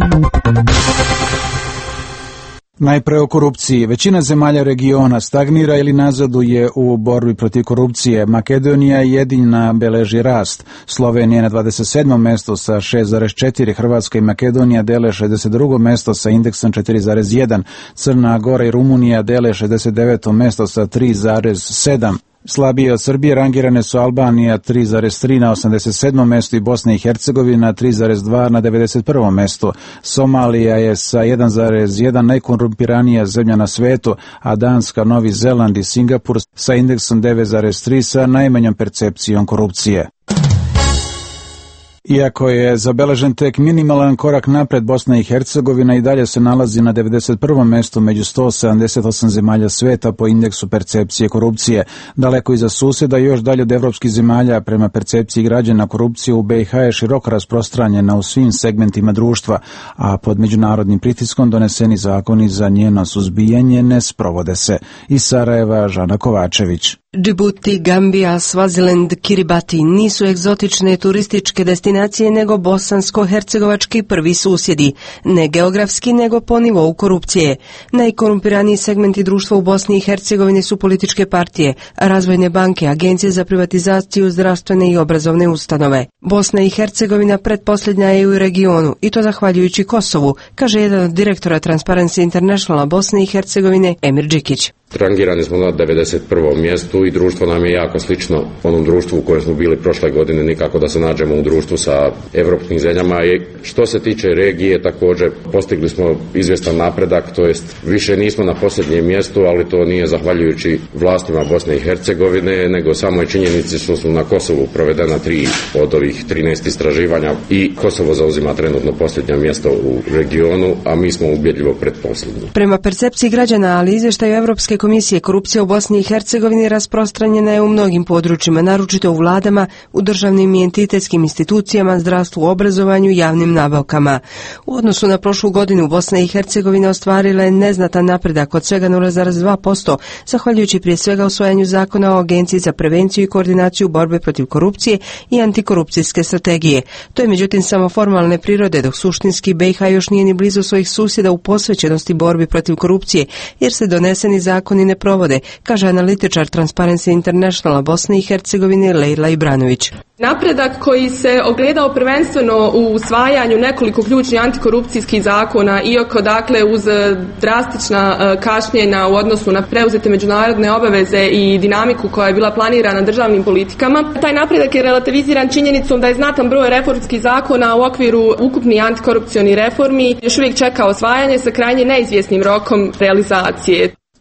[SPEAKER 1] Najpre o korupciji. Većina zemalja regiona stagnira ili nazaduje u borbi protiv korupcije. Makedonija jedina beleži rast. Slovenija na 27. mjestu sa 6,4. Hrvatska i Makedonija dele 62. mjesto sa indeksom 4,1. Crna Gora i Rumunija dele 69. mjesto sa 3,7. Slabije od Srbije rangirane su Albanija 3,3 na 87. mjestu i Bosna i Hercegovina 3,2 na 91. mjestu. Somalija je sa 1,1 najkorumpiranija zemlja na svetu, a Danska, Novi Zeland i Singapur sa indeksom 9,3 sa najmanjom percepcijom korupcije. Iako je zabeležen tek minimalan korak napred, Bosna i Hercegovina i dalje se nalazi na 91. mjestu među 178 zemalja sveta po indeksu percepcije korupcije. Daleko iza susjeda i još dalje od evropskih zemalja, prema percepciji građana korupcije u BiH je široko rasprostranjena u svim segmentima društva, a pod međunarodnim pritiskom doneseni zakoni za njeno suzbijanje ne sprovode se. Iz Sarajeva, Žana Kovačević.
[SPEAKER 18] Džibuti, Gambija, Svaziland, Kiribati nisu egzotične turističke destinacije nego bosansko-hercegovački prvi susjedi, ne geografski nego po nivou korupcije. Najkorumpiraniji segmenti društva u Bosni i Hercegovini su političke partije, razvojne banke, agencije za privatizaciju, zdravstvene i obrazovne ustanove. Bosna i Hercegovina pretposljednja je u regionu i to zahvaljujući Kosovu, kaže jedan od direktora Transparency Internationala Bosne i Hercegovine, Emir Đikić.
[SPEAKER 19] Rangirani smo na 91. mjestu i društvo nam je jako slično onom društvu u kojem smo bili prošle godine, nikako da se nađemo u društvu sa evropskim zemljama. I što se tiče regije, također postigli smo izvjestan napredak, to jest više nismo na posljednjem mjestu, ali to nije zahvaljujući vlastima Bosne i Hercegovine, nego samoj činjenici što su na Kosovu provedena 3 od ovih 13 istraživanja i Kosovo zauzima trenutno posljednje mjesto u regionu, a mi smo ubjedljivo pretposljednji.
[SPEAKER 18] Prema percepciji građana, ali izvještaju Evropske komisije, korupcija u Bosni i Hercegovini rasprostranjena je u mnogim područjima, naročito u vladama, u državnim i entitetskim institucijama, zdravstvu, obrazovanju i javnim nabavkama. U odnosu na prošlu godinu Bosna i Hercegovina ostvarila je neznatan napredak od svega 0,2%, zahvaljujući prije svega usvajanju zakona o Agenciji za prevenciju i koordinaciju borbe protiv korupcije i antikorupcijske strategije. To je međutim samo formalne prirode, dok suštinski BiH još nije ni blizu svojih susjeda u posvećenosti borbi protiv korupcije, jer se doneseni zakoni ne provode, kaže analitičar Transparency Internationala Bosne i Hercegovine Lejla Ibranović.
[SPEAKER 20] Napredak koji se ogledao prvenstveno u usvajanju nekoliko ključnih antikorupcijskih zakona, iako dakle uz drastična kašnjenja u odnosu na preuzete međunarodne obaveze i dinamiku koja je bila planirana državnim politikama. Taj napredak je relativiziran činjenicom da je znatan broj reformskih zakona u okviru ukupnih antikorupcionih reformi još uvijek čeka osvajanje sa krajnje neizvjesnim rokom realizacije.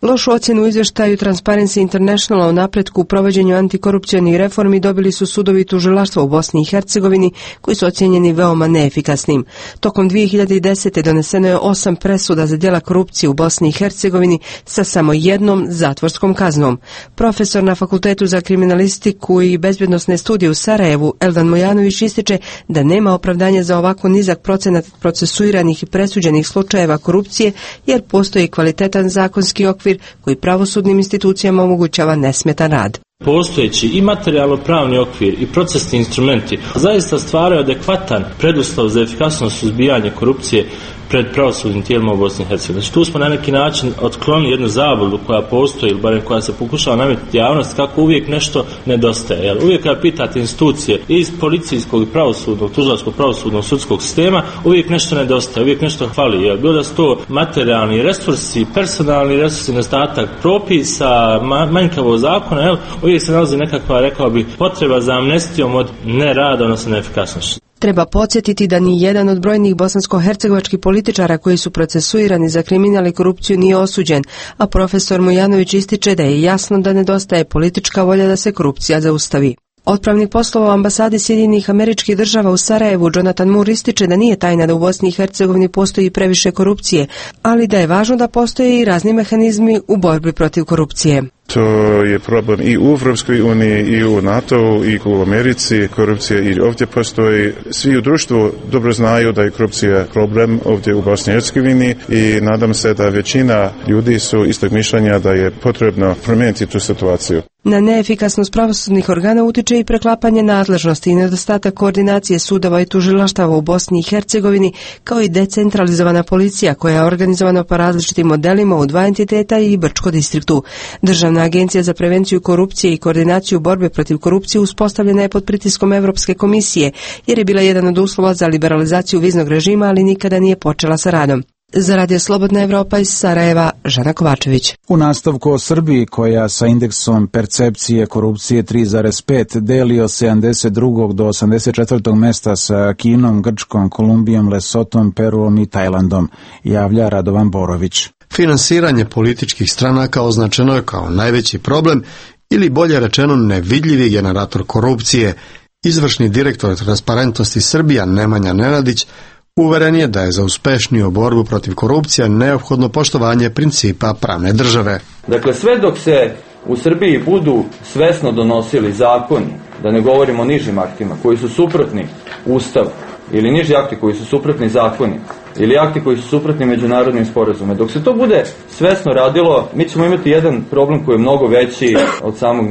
[SPEAKER 18] Lošu ocjenu u izvještaju Transparency International o napretku u provođenju antikorupcionih reformi dobili su sudovi i tužilaštva u Bosni i Hercegovini, koji su ocjenjeni veoma neefikasnim. Tokom 2010. doneseno je 8 presuda za djela korupcije u Bosni i Hercegovini sa samo jednom zatvorskom kaznom. Profesor na Fakultetu za kriminalistiku i bezbjednosne studije u Sarajevu, Eldan Mojanović, ističe da nema opravdanja za ovako nizak procenat procesuiranih i presuđenih slučajeva korupcije, jer postoji kvalitetan zakonski okvir koji pravosudnim institucijama omogućava nesmetan rad.
[SPEAKER 2] Postojeći i materijalno-pravni okvir i procesni instrumenti zaista stvaraju adekvatan preduslov za efikasno suzbijanje korupcije pred pravosudnim tijelima u Bosni i Hercegovini. Znači, tu smo na neki način otklonili jednu zabludu koja postoji, ili barem koja se pokušava nametiti javnost, kako uvijek nešto nedostaje. Jer uvijek kada pitate institucije iz policijskog i pravosudnog, tužilačkog pravosudnog sudskog sistema, uvijek nešto nedostaje, uvijek nešto fali. Jer bilo da su to materijalni resursi, personalni resursi, nedostatak propisa, manjkavo zakona, uvijek se nalazi nekakva, rekao bih, potreba za amnestijom od nerada, odnosno neefikasnosti.
[SPEAKER 18] Treba podsjetiti da ni jedan od brojnih bosansko-hercegovačkih političara koji su procesuirani za kriminal i korupciju nije osuđen, a profesor Mojanović ističe da je jasno da nedostaje politička volja da se korupcija zaustavi. Otpravnik poslova u ambasadi Sjedinjenih Američkih Država u Sarajevu, Jonathan Moore, ističe da nije tajna da u Bosni i Hercegovini postoji previše korupcije, ali da je važno da postoje i razni mehanizmi u borbi protiv korupcije.
[SPEAKER 4] To je problem i u Evropskoj uniji, i u NATO, i u Americi. Korupcija i ovdje postoji. Svi u društvu dobro znaju da je korupcija problem ovdje u Bosni i Hercegovini i nadam se da većina ljudi su istog mišljenja da je potrebno promijeniti tu situaciju.
[SPEAKER 18] Na neefikasnost pravosudnih organa utiče i preklapanje nadležnosti i nedostatak koordinacije sudova i tužilaštava u Bosni i Hercegovini, kao i decentralizovana policija koja je organizovana po različitim modelima u 2 entiteta i Brčko distriktu. Državna agencija za prevenciju korupcije i koordinaciju borbe protiv korupcije uspostavljena je pod pritiskom Evropske komisije, jer je bila jedan od uslova za liberalizaciju viznog režima, ali nikada nije počela sa radom. Za Radio Slobodna Evropa iz Sarajeva, Žana Kovačević.
[SPEAKER 1] U nastavku o Srbiji, koja sa indeksom percepcije korupcije 3,5 deli od 72. do 84. mesta sa Kinom, Grčkom, Kolumbijom, Lesotom, Peruom i Tajlandom, javlja Radovan Borović.
[SPEAKER 5] Finansiranje političkih stranaka označeno je kao najveći problem ili bolje rečeno nevidljivi generator korupcije. Izvršni direktor Transparentnosti Srbija Nemanja Nenadić uveren je da je za uspešniju borbu protiv korupcije neophodno poštovanje principa pravne države.
[SPEAKER 7] Dakle, sve dok se u Srbiji budu svesno donosili zakoni, da ne govorimo o nižim aktima koji su suprotni Ustavu, ili niži akti koji su suprotni zakoni, ili akti koji su suprotni međunarodnim sporazumima. Dok se to bude svesno radilo, mi ćemo imati jedan problem koji je mnogo veći od samog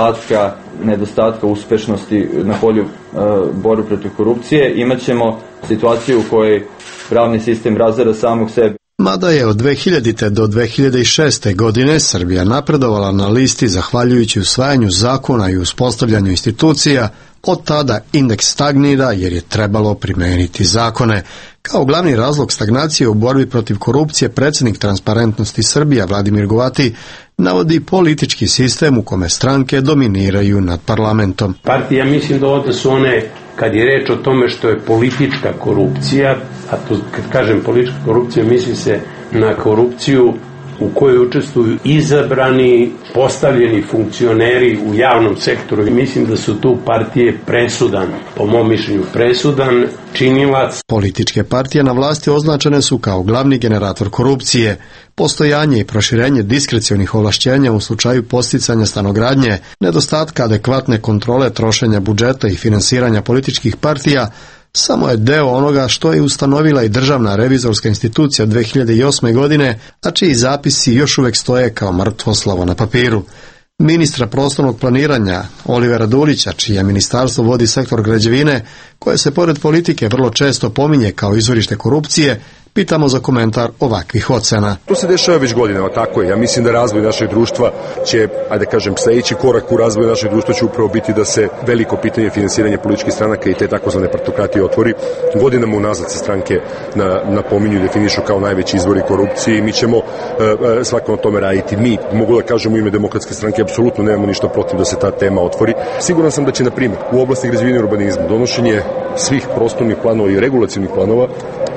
[SPEAKER 7] nedostatka uspešnosti na polju borbe protiv korupcije. Imaćemo situaciju u kojoj pravni sistem razara samog sebe.
[SPEAKER 5] Mada je od 2000. do 2006. godine Srbija napredovala na listi zahvaljujući usvajanju zakona i uspostavljanju institucija, od tada indeks stagnira jer je trebalo primeniti zakone. Kao glavni razlog stagnacije u borbi protiv korupcije predsjednik Transparentnosti Srbija Vladimir Govati navodi politički sistem u kome stranke dominiraju nad parlamentom.
[SPEAKER 21] Partija, mislim da ovdje su one, kad je reč o tome što je politička korupcija, a to kad kažem politička korupcija misli se na korupciju u kojoj učestvuju izabrani, postavljeni funkcioneri u javnom sektoru. I mislim da su tu partije presudan, po mom mišljenju presudan činilac.
[SPEAKER 5] Političke partije na vlasti označene su kao glavni generator korupcije. Postojanje i proširenje diskrecionih ovlašćenja u slučaju posticanja stanogradnje, nedostatka adekvatne kontrole trošenja budžeta i finansiranja političkih partija samo je deo onoga što je ustanovila i Državna revizorska institucija 2008. godine, a čiji zapisi još uvijek stoje kao mrtvo slovo na papiru. Ministra prostornog planiranja Olivera Dulića, čije ministarstvo vodi sektor građevine, koje se pored politike vrlo često pominje kao izvorište korupcije, pitamo za komentar ovakvih ocena.
[SPEAKER 22] To se dešava već godinama, tako je. Ja mislim da razvoj našeg društva će, sljedeći korak u razvoju našeg društva će upravo biti da se veliko pitanje finansiranja političkih stranaka i te takozvane partokratije otvori. Godinama unazad se stranke napominju i definišu kao najveći izvori korupcije i mi ćemo svako na tome raditi. Mi, mogu da kažem u ime Demokratske stranke, apsolutno nemamo ništa protiv da se ta tema otvori. Siguran sam da će, na primjer, u oblasti građevine i urbanizma donošenje svih prostornih planova i regulacionih planova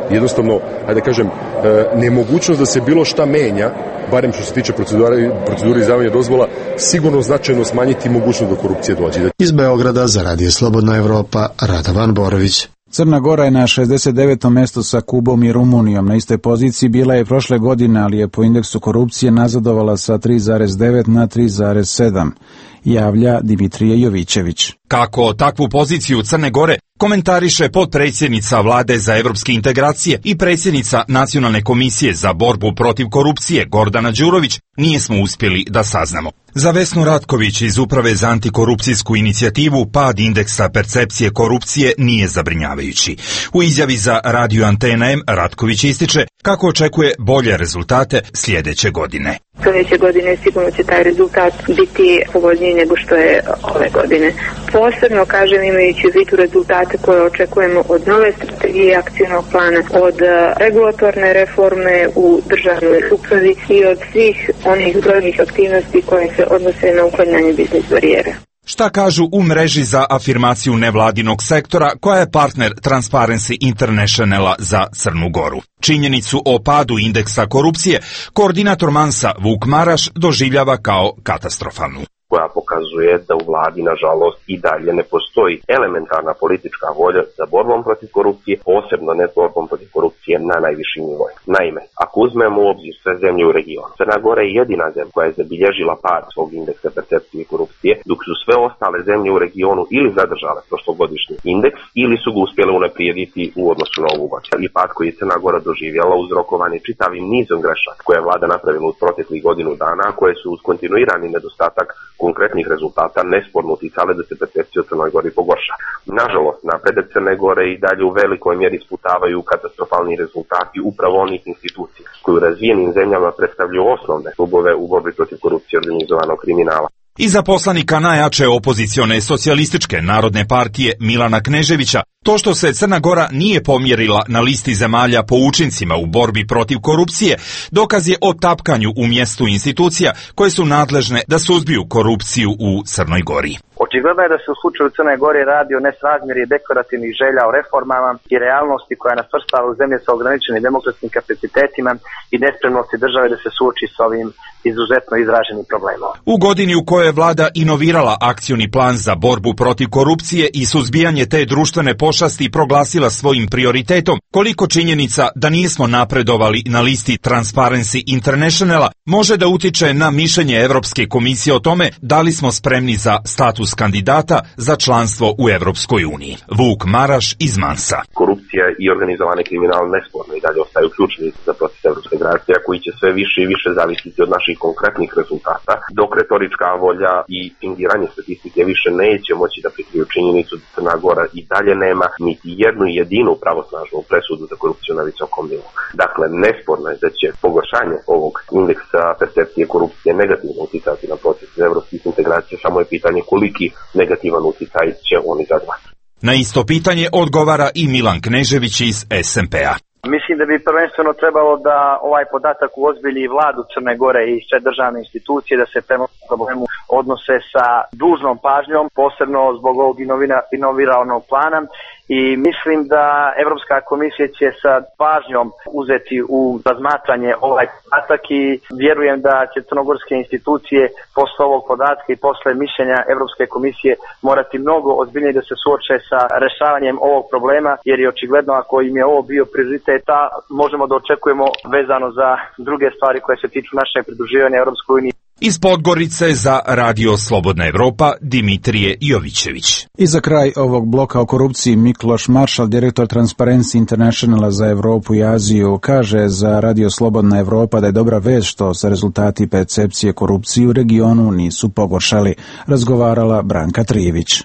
[SPEAKER 22] jednostavno, ajde da kažem, nemogućnost da se bilo šta menja, barem što se tiče procedure izdavanja dozvola, sigurno značajno smanjiti mogućnost da korupcije dođe.
[SPEAKER 5] Iz Beograda za Radio Slobodna Evropa, Radovan Borović.
[SPEAKER 1] Crna Gora je na 69. mestu sa Kubom i Rumunijom. Na istoj poziciji bila je prošle godine, ali je po indeksu korupcije nazadovala sa 3,9 na 3,7, javlja Dimitrije Jovićević.
[SPEAKER 6] Kako takvu poziciju Crne Gore komentariše potpredsjednica Vlade za evropske integracije i predsjednica Nacionalne komisije za borbu protiv korupcije Gordana Đurović, nismo uspjeli da saznamo. Za Vesnu Ratković iz Uprave za antikorupcijsku inicijativu pad indeksa percepcije korupcije nije zabrinjavajući. U izjavi za Radio Antena M Ratković ističe kako očekuje bolje rezultate sljedeće godine.
[SPEAKER 8] Sljedeće godine sigurno će taj rezultat biti povoljniji nego što je ove godine. Posebno, kažem, imajući u vidu rezultate koje očekujemo od nove strategije akcijnog plana, od regulatorne reforme u državnoj upravi i od svih onih brojnih aktivnosti koje se odnose na uklanjanje biznis barijera.
[SPEAKER 6] Šta kažu u mreži za afirmaciju nevladinog sektora koja je partner Transparency Internationala za Crnu Goru? Činjenicu o padu indeksa korupcije koordinator Mansa Vuk Maraš doživljava kao katastrofalnu.
[SPEAKER 12] Koja pokazuje da u vladi, nažalost, i dalje ne postoji elementarna politička volja za borbom protiv korupcije, posebno ne borbom protiv korupcije na najvišim nivoima. Naime, ako uzmemo u obzir sve zemlje u regionu, Crna Gora je jedina zemlja koja je zabilježila pad svog indeksa percepcije korupcije, dok su sve ostale zemlje u regionu ili zadržale prošlogodišnji indeks ili su ga uspjele unaprijediti u odnosu na ovu godinu. I pad koji je Crna Gora doživjela uzrokovan je čitavim nizom grešaka koje je vlada napravila u proteklih godinu dana, koje su uz kontinuirani nedostatak konkretnih rezultata nesporno uticale da se percepcija u Crnoj Gori pogorša. Nažalost, napredak Crne Gore i dalje u velikoj mjeri sputavaju katastrofalni rezultati upravo onih institucija koji u razvijenim zemljama predstavljaju osnovne stubove u borbi protiv korupcije i organizovanog kriminala.
[SPEAKER 6] Iza poslanika najjače opozicione socijalističke narodne partije Milana Kneževića, to što se Crna Gora nije pomjerila na listi zemalja po učincima u borbi protiv korupcije, dokaz je o tapkanju u mjestu institucija koje su nadležne da suzbiju korupciju u Crnoj Gori.
[SPEAKER 13] Očigledno je da se u slučaju Crne Gore radi o nesrazmjeri dekorativnih želja o reformama i realnosti koja nas svrstava u zemlje sa ograničenim demokratskim kapacitetima i nespremnosti države da se suoči s ovim izuzetno izraženim problemom.
[SPEAKER 6] U godini u kojoj je vlada inovirala akcioni plan za borbu protiv korupcije i suzbijanje te društvene pošasti proglasila svojim prioritetom, koliko činjenica da nismo napredovali na listi Transparency Internationala može da utiče na mišljenje Evropske komisije o tome da li smo spremni za status kandidata za članstvo u Evropskoj uniji. Vuk Maraš iz Mansa.
[SPEAKER 12] Korupcija i organizovani kriminal nesporno i dalje ostaju ključni za proces evropske integracije koji će sve više i više zavisiti od naših konkretnih rezultata, dok retorička volja i fingiranje statistike više neće moći da prikriju činjenicu da Crna Gora i dalje nema niti jednu jedinu pravosnažnu presudu za korupciju na visokom nivou. Dakle, nesporno je da će pogoršanje ovog indeksa percepcije korupcije negativno uticati na proces evropskih integracija, samo je pitanje koliki negativan uticaj će oni izazvati.
[SPEAKER 6] Na isto pitanje odgovara i Milan Knežević iz SMP-a.
[SPEAKER 13] Mislim da bi prvenstveno trebalo da ovaj podatak uozbilji vladu Crne Gore i sve državne institucije da se prema problemu odnose sa dužnom pažnjom, posebno zbog ovog inoviranog plana. I mislim da Evropska komisija će sa pažnjom uzeti u razmatranje ovaj podatak i vjerujem da će crnogorske institucije posle ovog podatka i posle mišljenja Evropske komisije morati mnogo ozbiljnije da se suoče sa rešavanjem ovog problema, jer je očigledno ako im je ovo bio prioritet, možemo da očekujemo vezano za druge stvari koje se tiču našeg pridruživanja Evropskoj uniji.
[SPEAKER 6] Iz Podgorice za Radio Slobodna Evropa Dimitrije Jovićević.
[SPEAKER 1] I za kraj ovog bloka o korupciji Mikloš Maršal, direktor Transparency Internationala za Evropu i Aziju, kaže za Radio Slobodna Evropa da je dobra vest što se rezultati percepcije korupcije u regionu nisu pogoršali. Razgovarala Branka Trijević.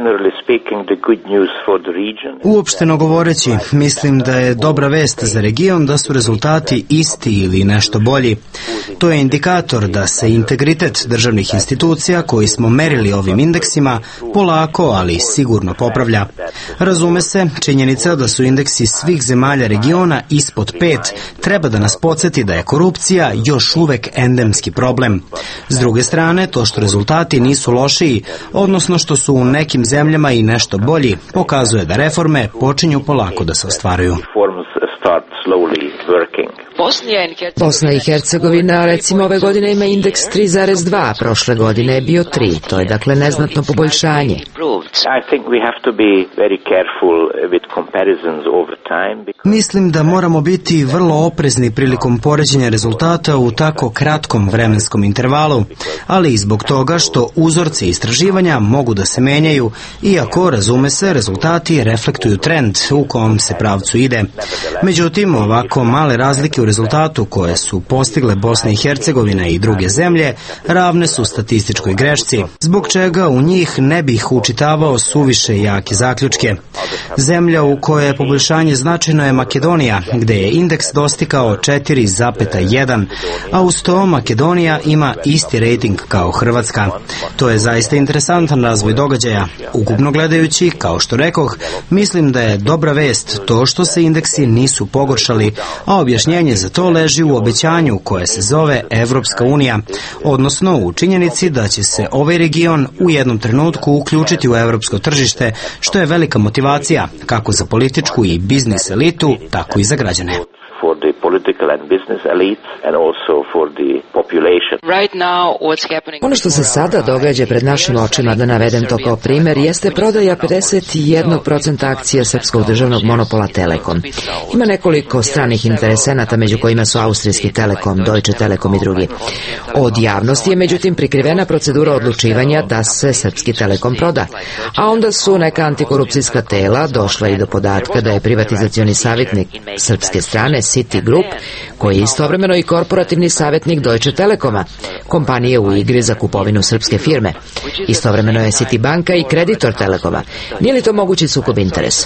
[SPEAKER 23] Uopšteno govoreći, mislim da je dobra vest za region da su rezultati isti ili nešto bolji. To je indikator da se integritet državnih institucija koji smo merili ovim indeksima polako, ali sigurno popravlja. Razume se, činjenica da su indeksi svih zemalja regiona ispod 5 treba da nas podsjeti da je korupcija još uvek endemski problem. S druge strane, to što rezultati nisu lošiji, odnosno što su u nekim zemljama i nešto bolji, pokazuje da reforme počinju polako da se ostvaruju.
[SPEAKER 9] start slowly working.
[SPEAKER 11] Bosna i Hercegovina recimo ove godine ima indeks 3,2, prošle godine je bio 3, to je dakle neznatno poboljšanje.
[SPEAKER 23] Mislim da moramo biti vrlo oprezni prilikom poređenja rezultata u tako kratkom vremenskom intervalu, ali i zbog toga što uzorci istraživanja mogu da se menjaju, iako, razume se, rezultati reflektuju trend u kom se pravcu ide. Međutim, ovako male razlike u rezultatu koje su postigle Bosna i Hercegovina i druge zemlje ravne su statističkoj grešci, zbog čega u njih ne bih učitavao suviše jake zaključke. Zemlja u kojoj je poboljšanje značajno je Makedonija, gde je indeks dostigao 4,1, a uz to Makedonija ima isti rejting kao Hrvatska. To je zaista interesantan razvoj događaja. Ukupno gledajući, kao što rekoh, mislim da je dobra vest to što se indeksi nisu pogoršali, a objašnjenje za to leži u obećanju koje se zove Evropska unija, odnosno u činjenici da će se ovaj region u jednom trenutku uključiti u evropsko tržište, što je velika motivacija kako za političku i biznis elitu, tako i za građane.
[SPEAKER 11] Ono što se sada događa pred našim očima, da navedem to kao primer, jeste prodaja 51% akcija srpskog državnog monopola Telekom. Ima nekoliko stranih interesenata, među kojima su Austrijski Telekom, Deutsche Telekom i drugi. Od javnosti je međutim prikrivena procedura odlučivanja da se Srpski Telekom proda, a onda su neka antikorupcijska tela došla i do podatka da je privatizacioni savjetnik srpske strane City Group, koji je istovremeno i korporativni savjetnik Deutsche Telekoma, kompanije u igri za kupovinu srpske firme. Istovremeno je City banka i kreditor Telekoma. Nije li to mogući sukob interesa?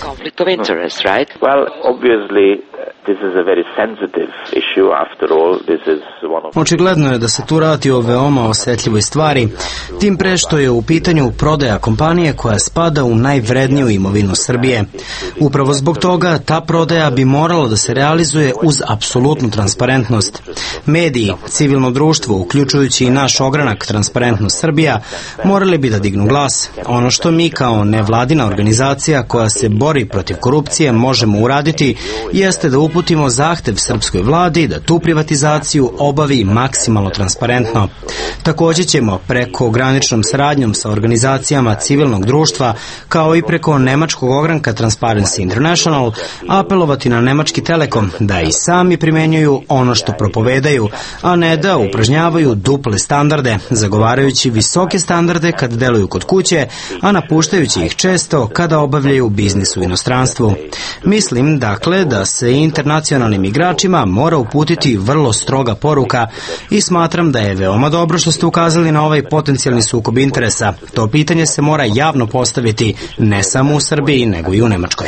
[SPEAKER 23] Očigledno je da se tu radi o veoma osetljivoj stvari, tim pre što je u pitanju prodaja kompanije koja spada u najvredniju imovinu Srbije. Upravo zbog toga ta prodaja bi morala da se realizuje uz apsolutnu transparentnost. Mediji, civilno društvo, uključujući i naš ogranak Transparentnost Srbija, morali bi da dignu glas. Ono što mi kao nevladina organizacija koja se bori protiv korupcije možemo uraditi jeste da uputimo zahtev srpskoj vladi da tu privatizaciju obavi maksimalno transparentno. Također ćemo preko graničnom saradnjom sa organizacijama civilnog društva, kao i preko nemačkog ogranka Transparency International, apelovati na nemački Telekom da i sami primenjuju ono što propovedaju, a ne da upražnjavaju duple standarde, zagovarajući visoke standarde kad deluju kod kuće, a napuštajući ih često kada obavljaju biznis u inostranstvu. Mislim, dakle, da se internacionalnim igračima mora uputiti vrlo stroga poruka i smatram da je veoma dobro što ste ukazali na ovaj potencijalni sukob interesa. To pitanje se mora javno postaviti ne samo u Srbiji, nego i u Nemačkoj.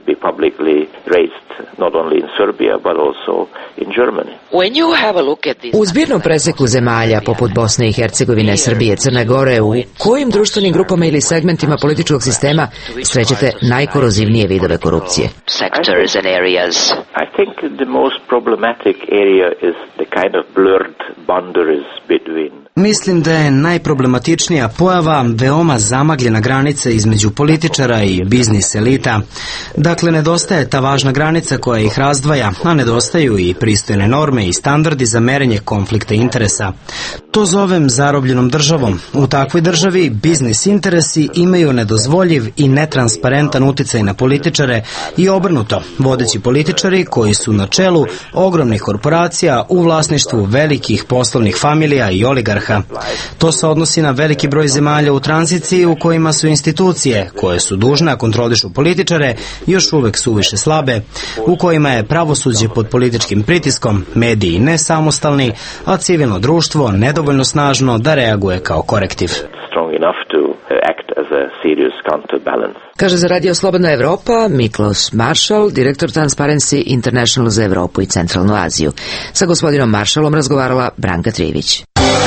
[SPEAKER 11] U zbirnom preseku zemalja poput Bosne i Hercegovine, Srbije, Crne Gore, u kojim društvenim grupama ili segmentima političkog sistema srećete najkorozivnije vidove korupcije?
[SPEAKER 23] Mislim da je najproblematičnija pojava veoma zamagljena granica između političara i biznis elita. Dakle, nedostaje ta važna granica koja ih razdvaja, a nedostaju i pristojne norme i standardi za merenje konflikta interesa. To zovem zarobljenom državom. U takvoj državi biznis interesi imaju nedozvoljiv i netransparentan uticaj na političare i obrnuto, vodeći političari koji su na čelu ogromnih korporacija u vlasništvu velikih poslovnih familija i oligarha. To se odnosi na veliki broj zemalja u tranziciji u kojima su institucije, koje su dužne da kontrolišu političare, još uvek suviše slabe, u kojima je pravosuđe pod političkim pritiskom, mediji nesamostalni, a civilno društvo nedovoljno snažno da reaguje kao korektiv.
[SPEAKER 11] Kaže za Radio Slobodna Evropa Miklos Maršal, direktor Transparency International za Evropu i Centralnu Aziju. Sa gospodinom Maršalom razgovarala Branka Trivić.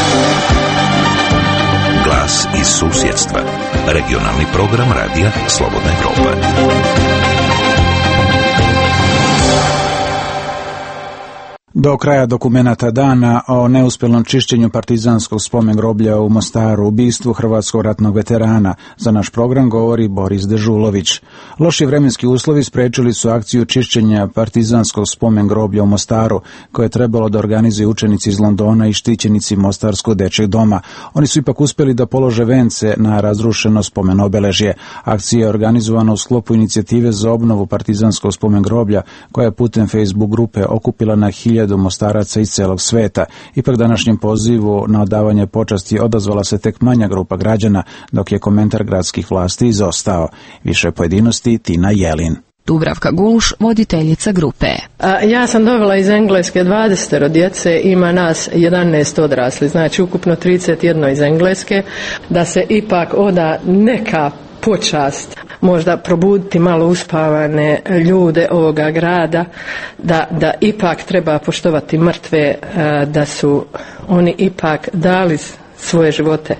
[SPEAKER 3] Glas iz susjedstva. Regionalni program Radija Slobodna Evropa.
[SPEAKER 1] Do kraja dokumenata dana o neuspjelom čišćenju partizanskog spomen groblja u Mostaru, ubistvu hrvatskog ratnog veterana, za naš program govori Boris Dežulović. Loši vremenski uslovi spriječili su akciju čišćenja partizanskog spomen groblja u Mostaru, koje je trebalo da organizuju učenici iz Londona i štićenici Mostarskog dečjeg doma. Oni su ipak uspjeli da polože vence na razrušeno spomen obeležje. Akcija je organizovana u sklopu inicijative za obnovu partizanskog spomen groblja, koja je putem Facebook grupe okupila na 1000 Mostaraca iz celog sveta. Ipak današnjem pozivu na odavanje počasti odazvala se tek manja grupa građana, dok je komentar gradskih vlasti izostao. Više pojedinosti Tina Jelin.
[SPEAKER 16] Dubravka Guluš, voditeljica grupe.
[SPEAKER 10] Ja sam dobila iz Engleske 20 djece, ima nas 11 odrasli, znači ukupno 31 iz Engleske, da se ipak oda neka počast, možda probuditi malo uspavane ljude ovoga grada, da ipak treba poštovati mrtve, da su oni ipak dali svoje živote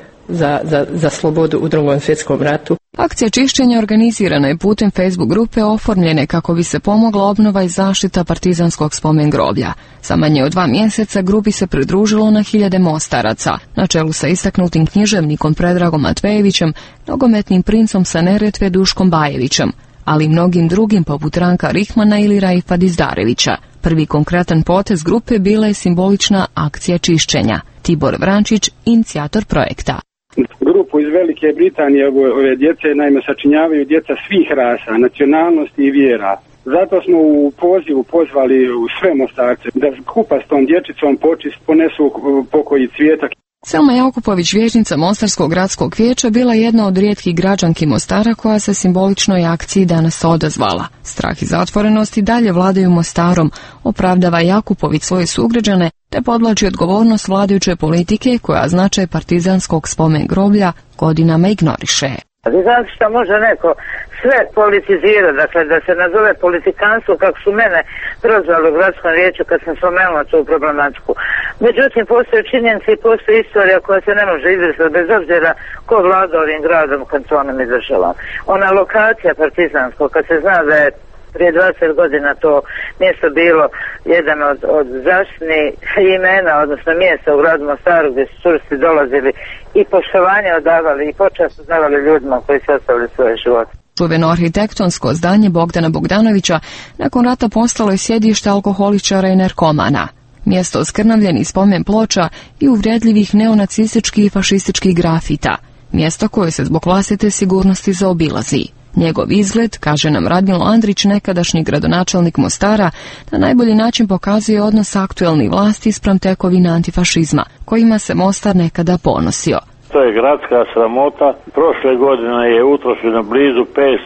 [SPEAKER 10] za slobodu u Drugom svjetskom ratu.
[SPEAKER 16] Akcija čišćenja organizirana je putem Facebook grupe oformljene kako bi se pomogla obnova i zaštita partizanskog spomen groblja. Za manje od 2 mjeseca grupi se pridružilo na 1000 Mostaraca, na čelu sa istaknutim književnikom Predragom Matvejevićem, nogometnim princom sa Neretve Duškom Bajevićem, ali i mnogim drugim poput Ranka Rihmana ili Raifa Dizdarevića. Prvi konkretan potez grupe bila je simbolična akcija čišćenja. Tibor Vrančić, inicijator projekta.
[SPEAKER 14] Grupu iz Velike Britanije ove djece naime sačinjavaju djeca svih rasa, nacionalnosti i vjera. Zato smo u pozivu pozvali sve Mostarce da skupa s tom dječicom ponesu pokoji cvijetak.
[SPEAKER 16] Selma Jakupović, vijećnica Mostarskog gradskog vijeća, bila jedna od rijetkih građanki Mostara koja se simboličnoj akciji danas odazvala. Strah i zatvorenost i dalje vladaju Mostarom, opravdava Jakupović svoje sugrađane, te podvlači odgovornost vladajuće politike koja značaj partizanskog spomen groblja godinama ignoriše.
[SPEAKER 15] Zato što može neko sve politizira, dakle da se nazove politikanstvo kako su mene prozvali u gradskom vijeću kad sam spomenula tu problematiku. Međutim, postoje činjenice i postoji istorija koja se ne može izbrisati bez obzira ko vlada ovim gradom kad su onom i državom. Ona lokacija partizansko, kad se zna da je prije 20 godina to mjesto bilo jedan od zaštitnih imena, odnosno mjesta u gradu Mostaru gdje su turisti dolazili i poštovanje odavali i počast odavali ljudima koji su ostavili svoje živote.
[SPEAKER 16] Čuveno arhitektonsko zdanje Bogdana Bogdanovića nakon rata postalo je sjedište alkoholičara i narkomana. Mjesto oskrnavljenih spomen ploča i uvredljivih neonacističkih i fašističkih grafita. Mjesto koje se zbog vlastite sigurnosti zaobilazi. Njegov izgled, kaže nam Radmilo Andrić, nekadašnji gradonačelnik Mostara, na najbolji način pokazuje odnos aktuelnih vlasti spram tekovina antifašizma, kojima se Mostar nekada ponosio.
[SPEAKER 17] To je gradska sramota. Prošle godine je utrošeno blizu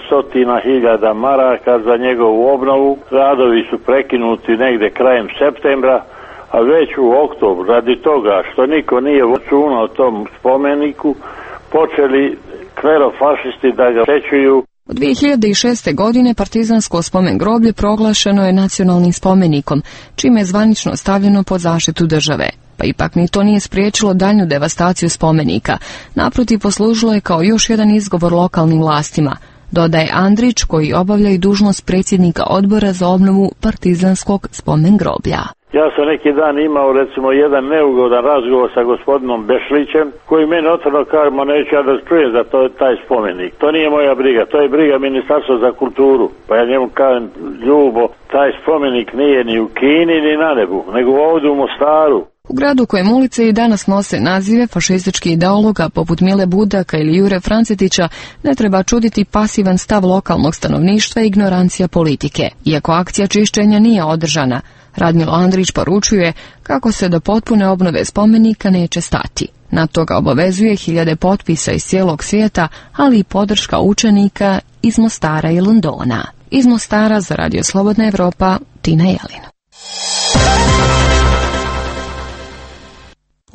[SPEAKER 17] 500.000 maraka za njegovu obnovu. Radovi su prekinuti negde krajem septembra, a već u oktobru, radi toga što niko nije računao o tom spomeniku, počeli klerofašisti da ga oštećuju.
[SPEAKER 16] Od 2006. godine partizansko spomen groblje proglašeno je nacionalnim spomenikom, čime je zvanično stavljeno pod zaštitu države. Pa ipak ni to nije spriječilo daljnju devastaciju spomenika. Naprotiv, poslužilo je kao još jedan izgovor lokalnim vlastima, dodaje Andrić, koji obavlja i dužnost predsjednika odbora za obnovu partizanskog spomen groblja.
[SPEAKER 17] Ja sam neki dan imao recimo jedan neugodan razgovor sa gospodinom Bešlićem, koji meni otvoreno kaže, neću ja da čujem za taj spomenik. To nije moja briga, to je briga Ministarstva za kulturu. Pa ja njemu kažem, Ljubo, taj spomenik nije ni u Kini ni na nebu, nego ovdje u Mostaru.
[SPEAKER 16] U gradu kojem ulice i danas nose nazive fašističkih ideologa poput Mile Budaka ili Jure Francetića, ne treba čuditi pasivan stav lokalnog stanovništva i ignorancija politike. Iako akcija čišćenja nije održana, Radmilo Andrić poručuje kako se do potpune obnove spomenika neće stati. Na to ga obavezuje 1000 potpisa iz cijelog svijeta, ali i podrška učenika iz Mostara i Londona. Iz Mostara za Radio Slobodna Evropa, Tina Jelin.
[SPEAKER 1] U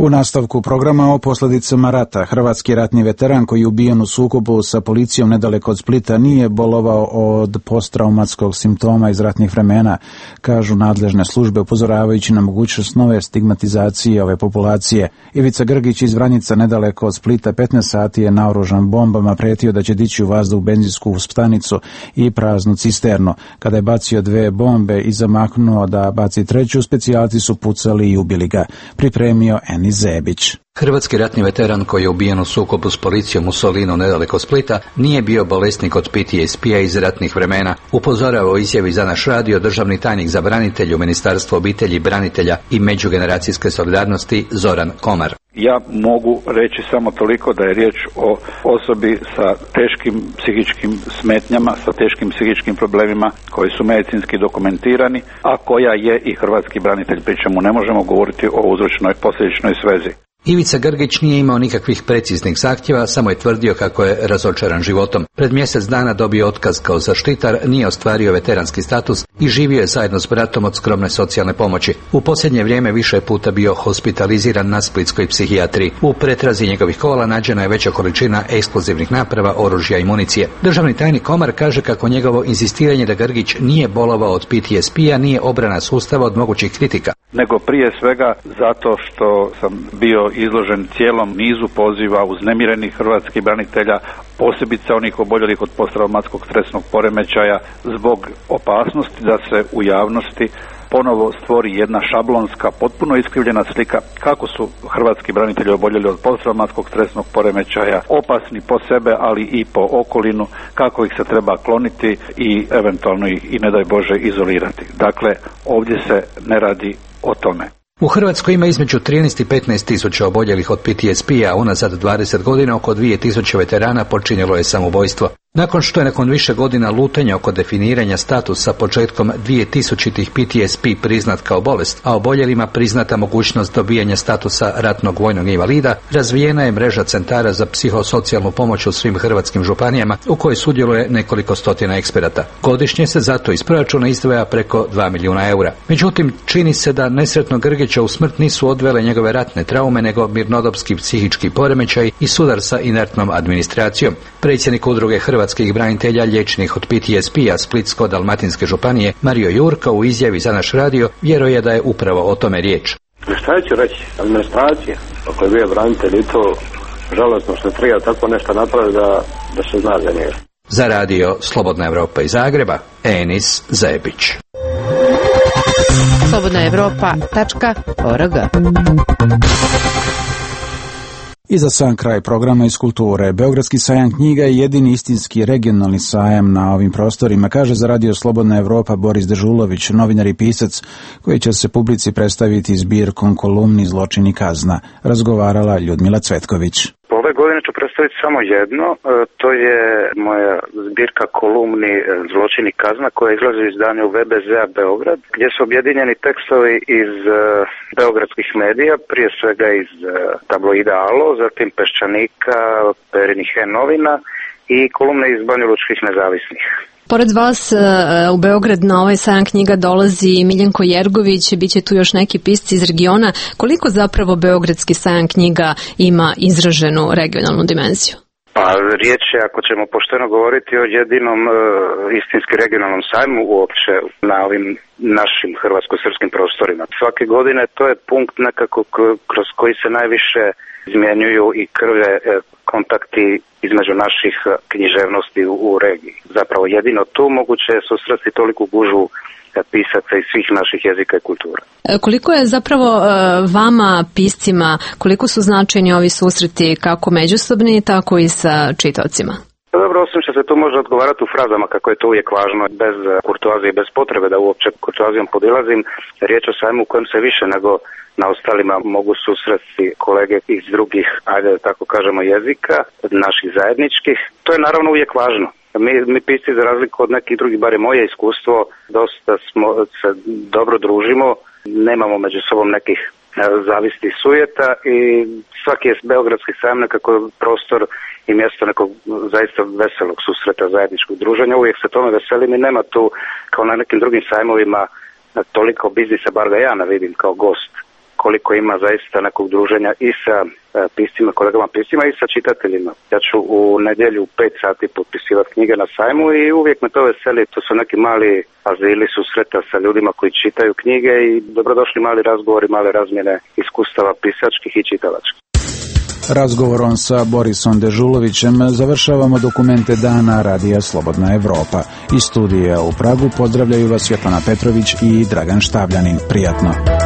[SPEAKER 1] U nastavku programa o posljedicama rata, hrvatski ratni veteran koji je ubijen u sukobu sa policijom nedaleko od Splita nije bolovao od posttraumatskog simptoma iz ratnih vremena, kažu nadležne službe upozoravajući na mogućnost nove stigmatizacije ove populacije. Ivica Grgić iz Vranjica nedaleko od Splita 15 sati je naoružan bombama pretio da će dići u vazduh benzinsku stanicu i praznu cisternu. Kada je bacio 2 bombe i zamahnuo da baci 3, specijalci su pucali i ubili ga. Pripremio Enis Zebić.
[SPEAKER 2] Hrvatski ratni veteran koji je ubijen u sukobu s policijom u Solinu nedaleko Splita nije bio bolesnik od PTSP-a iz ratnih vremena, upozorava u izjavi za naš radio državni tajnik za branitelje u Ministarstvu obitelji, branitelja i međugeneracijske solidarnosti Zoran Komar.
[SPEAKER 19] Ja mogu reći samo toliko da je riječ o osobi sa teškim psihičkim smetnjama, sa teškim psihičkim problemima koji su medicinski dokumentirani, a koja je i hrvatski branitelj, pri čemu ne možemo govoriti o uzročnoj posljedičnoj svezi.
[SPEAKER 2] Ivica Grgić nije imao nikakvih preciznih zahtjeva, samo je tvrdio kako je razočaran životom. Pred mjesec dana dobio otkaz kao zaštitar, nije ostvario veteranski status i živio je zajedno s bratom od skromne socijalne pomoći. U posljednje vrijeme više puta bio hospitaliziran na splitskoj psihijatriji. U pretrazi njegovih kola nađena je veća količina eksplozivnih naprava, oružja i municije. Državni tajnik Komar kaže kako njegovo inzistiranje da Grgić nije bolovao od PTSP-a nije obrana sustava od mogućih kritika.
[SPEAKER 19] Nego prije svega zato što sam bio izložen cijelom nizu poziva uznemirenih hrvatskih branitelja, posebice onih oboljelih od posttraumatskog stresnog poremećaja, zbog opasnosti da se u javnosti ponovo stvori jedna šablonska, potpuno iskrivljena slika kako su hrvatski branitelji oboljeli od posttraumatskog stresnog poremećaja, opasni po sebe, ali i po okolinu, kako ih se treba kloniti i eventualno ih, i ne daj Bože, izolirati. Dakle, ovdje se ne radi o tome.
[SPEAKER 2] U Hrvatskoj ima između 13 i 15 tisuća oboljelih od PTSP-a, unazad 20 godina oko 2000 veterana počinjelo je samoubojstvo. Nakon što je nakon više godina lutanja oko definiranja statusa početkom 2000-ih PTSP priznat kao bolest, a oboljelima priznata mogućnost dobijanja statusa ratnog vojnog invalida, razvijena je mreža centara za psihosocijalnu pomoć u svim hrvatskim županijama u kojoj sudjeluje nekoliko stotina eksperata. Godišnje se zato iz proračuna izdvaja preko 2 milijuna eura. Međutim, čini se da nesretno Grgića u smrt nisu odvele njegove ratne traume, nego mirnodopski psihički poremećaj i sudar sa inertnom administracijom. Predsjednik udruge hrvatskih branitelja liječenih od PTSP-a Splitsko-dalmatinske županije Mario Jurka u izjavi za naš radio vjeruje da je upravo o tome riječ.
[SPEAKER 20] Šta ću reći? Administracija, ako je bio branitelj i to žalostno što treba tako nešto napraviti da se zna za njega.
[SPEAKER 2] Za radio Slobodna Evropa iz Zagreba, Enis Zebić.
[SPEAKER 24] slobodnaevropa.org.
[SPEAKER 1] I za sam kraj programa iz kulture, Beogradski sajam knjiga je jedini istinski regionalni sajam na ovim prostorima, kaže za radio Slobodna Evropa Boris Dežulović, novinar i pisac, koji će se publici predstaviti zbirkom kolumni Zločin i kazna. Razgovarala Ljudmila Cvetković.
[SPEAKER 25] Ove godine ću predstaviti samo jedno, to je moja zbirka kolumni Zločin i kazna koja izlazi iz izdanja u VBZ-a Beograd, gdje su objedinjeni tekstovi iz beogradskih medija, prije svega iz tabloida Alo, zatim Peščanika, Perinih novina i kolumne iz banjalučkih nezavisnih.
[SPEAKER 24] Pored vas u Beograd na ovaj sajam knjiga dolazi Miljenko Jergović, bit će tu još neki pisci iz regiona. Koliko zapravo Beogradski sajam knjiga ima izraženu regionalnu dimenziju?
[SPEAKER 25] Pa riječ je, ako ćemo pošteno govoriti, o jedinom istinski regionalnom sajmu uopće na ovim našim hrvatsko-srpskim prostorima. Svake godine to je punkt nekako kroz koji se najviše izmjenjuju i krve kontakti između naših književnosti u regiji. Zapravo jedino tu moguće je susresti toliku gužvu pisaca iz svih naših jezika i kultura.
[SPEAKER 24] Koliko je zapravo vama, piscima, koliko su značajni ovi susreti kako međusobni, tako i sa čitaocima?
[SPEAKER 25] Dobro, osim što se tu može odgovarati u frazama kako je to uvijek važno, bez kurtoazije i bez potrebe da uopće kurtoazijom podilazim, riječ o sajmu u kojem se više nego na ostalima mogu susresti kolege iz drugih, ajde da tako kažemo, jezika, naših zajedničkih. To je naravno uvijek važno. Mi pisci, za razliku od nekih drugih, bar je moje iskustvo, dosta se dobro družimo, nemamo među sobom nekih zavisti i sujeta i svaki je beogradski sajam nekako prostor i mjesto nekog zaista veselog susreta, zajedničkog druženja. Uvijek se tome veselim i nema tu, kao na nekim drugim sajmovima, toliko biznisa, bar ga ja ne vidim kao gost koliko ima zaista nekog druženja i sa piscima, kolegama piscima i sa čitateljima. Ja ću u nedjelju u 5 sati potpisivati knjige na sajmu i uvijek me to veseli. To su neki mali azili susreta sa ljudima koji čitaju knjige i dobrodošli mali razgovori, male razmjene iskustava pisačkih i čitalačkih.
[SPEAKER 1] Razgovorom sa Borisom Dežulovićem završavamo dokumente dana Radija Slobodna Evropa. Iz studija u Pragu pozdravljaju vas Svetlana Petrović i Dragan Štavljanin. Prijatno.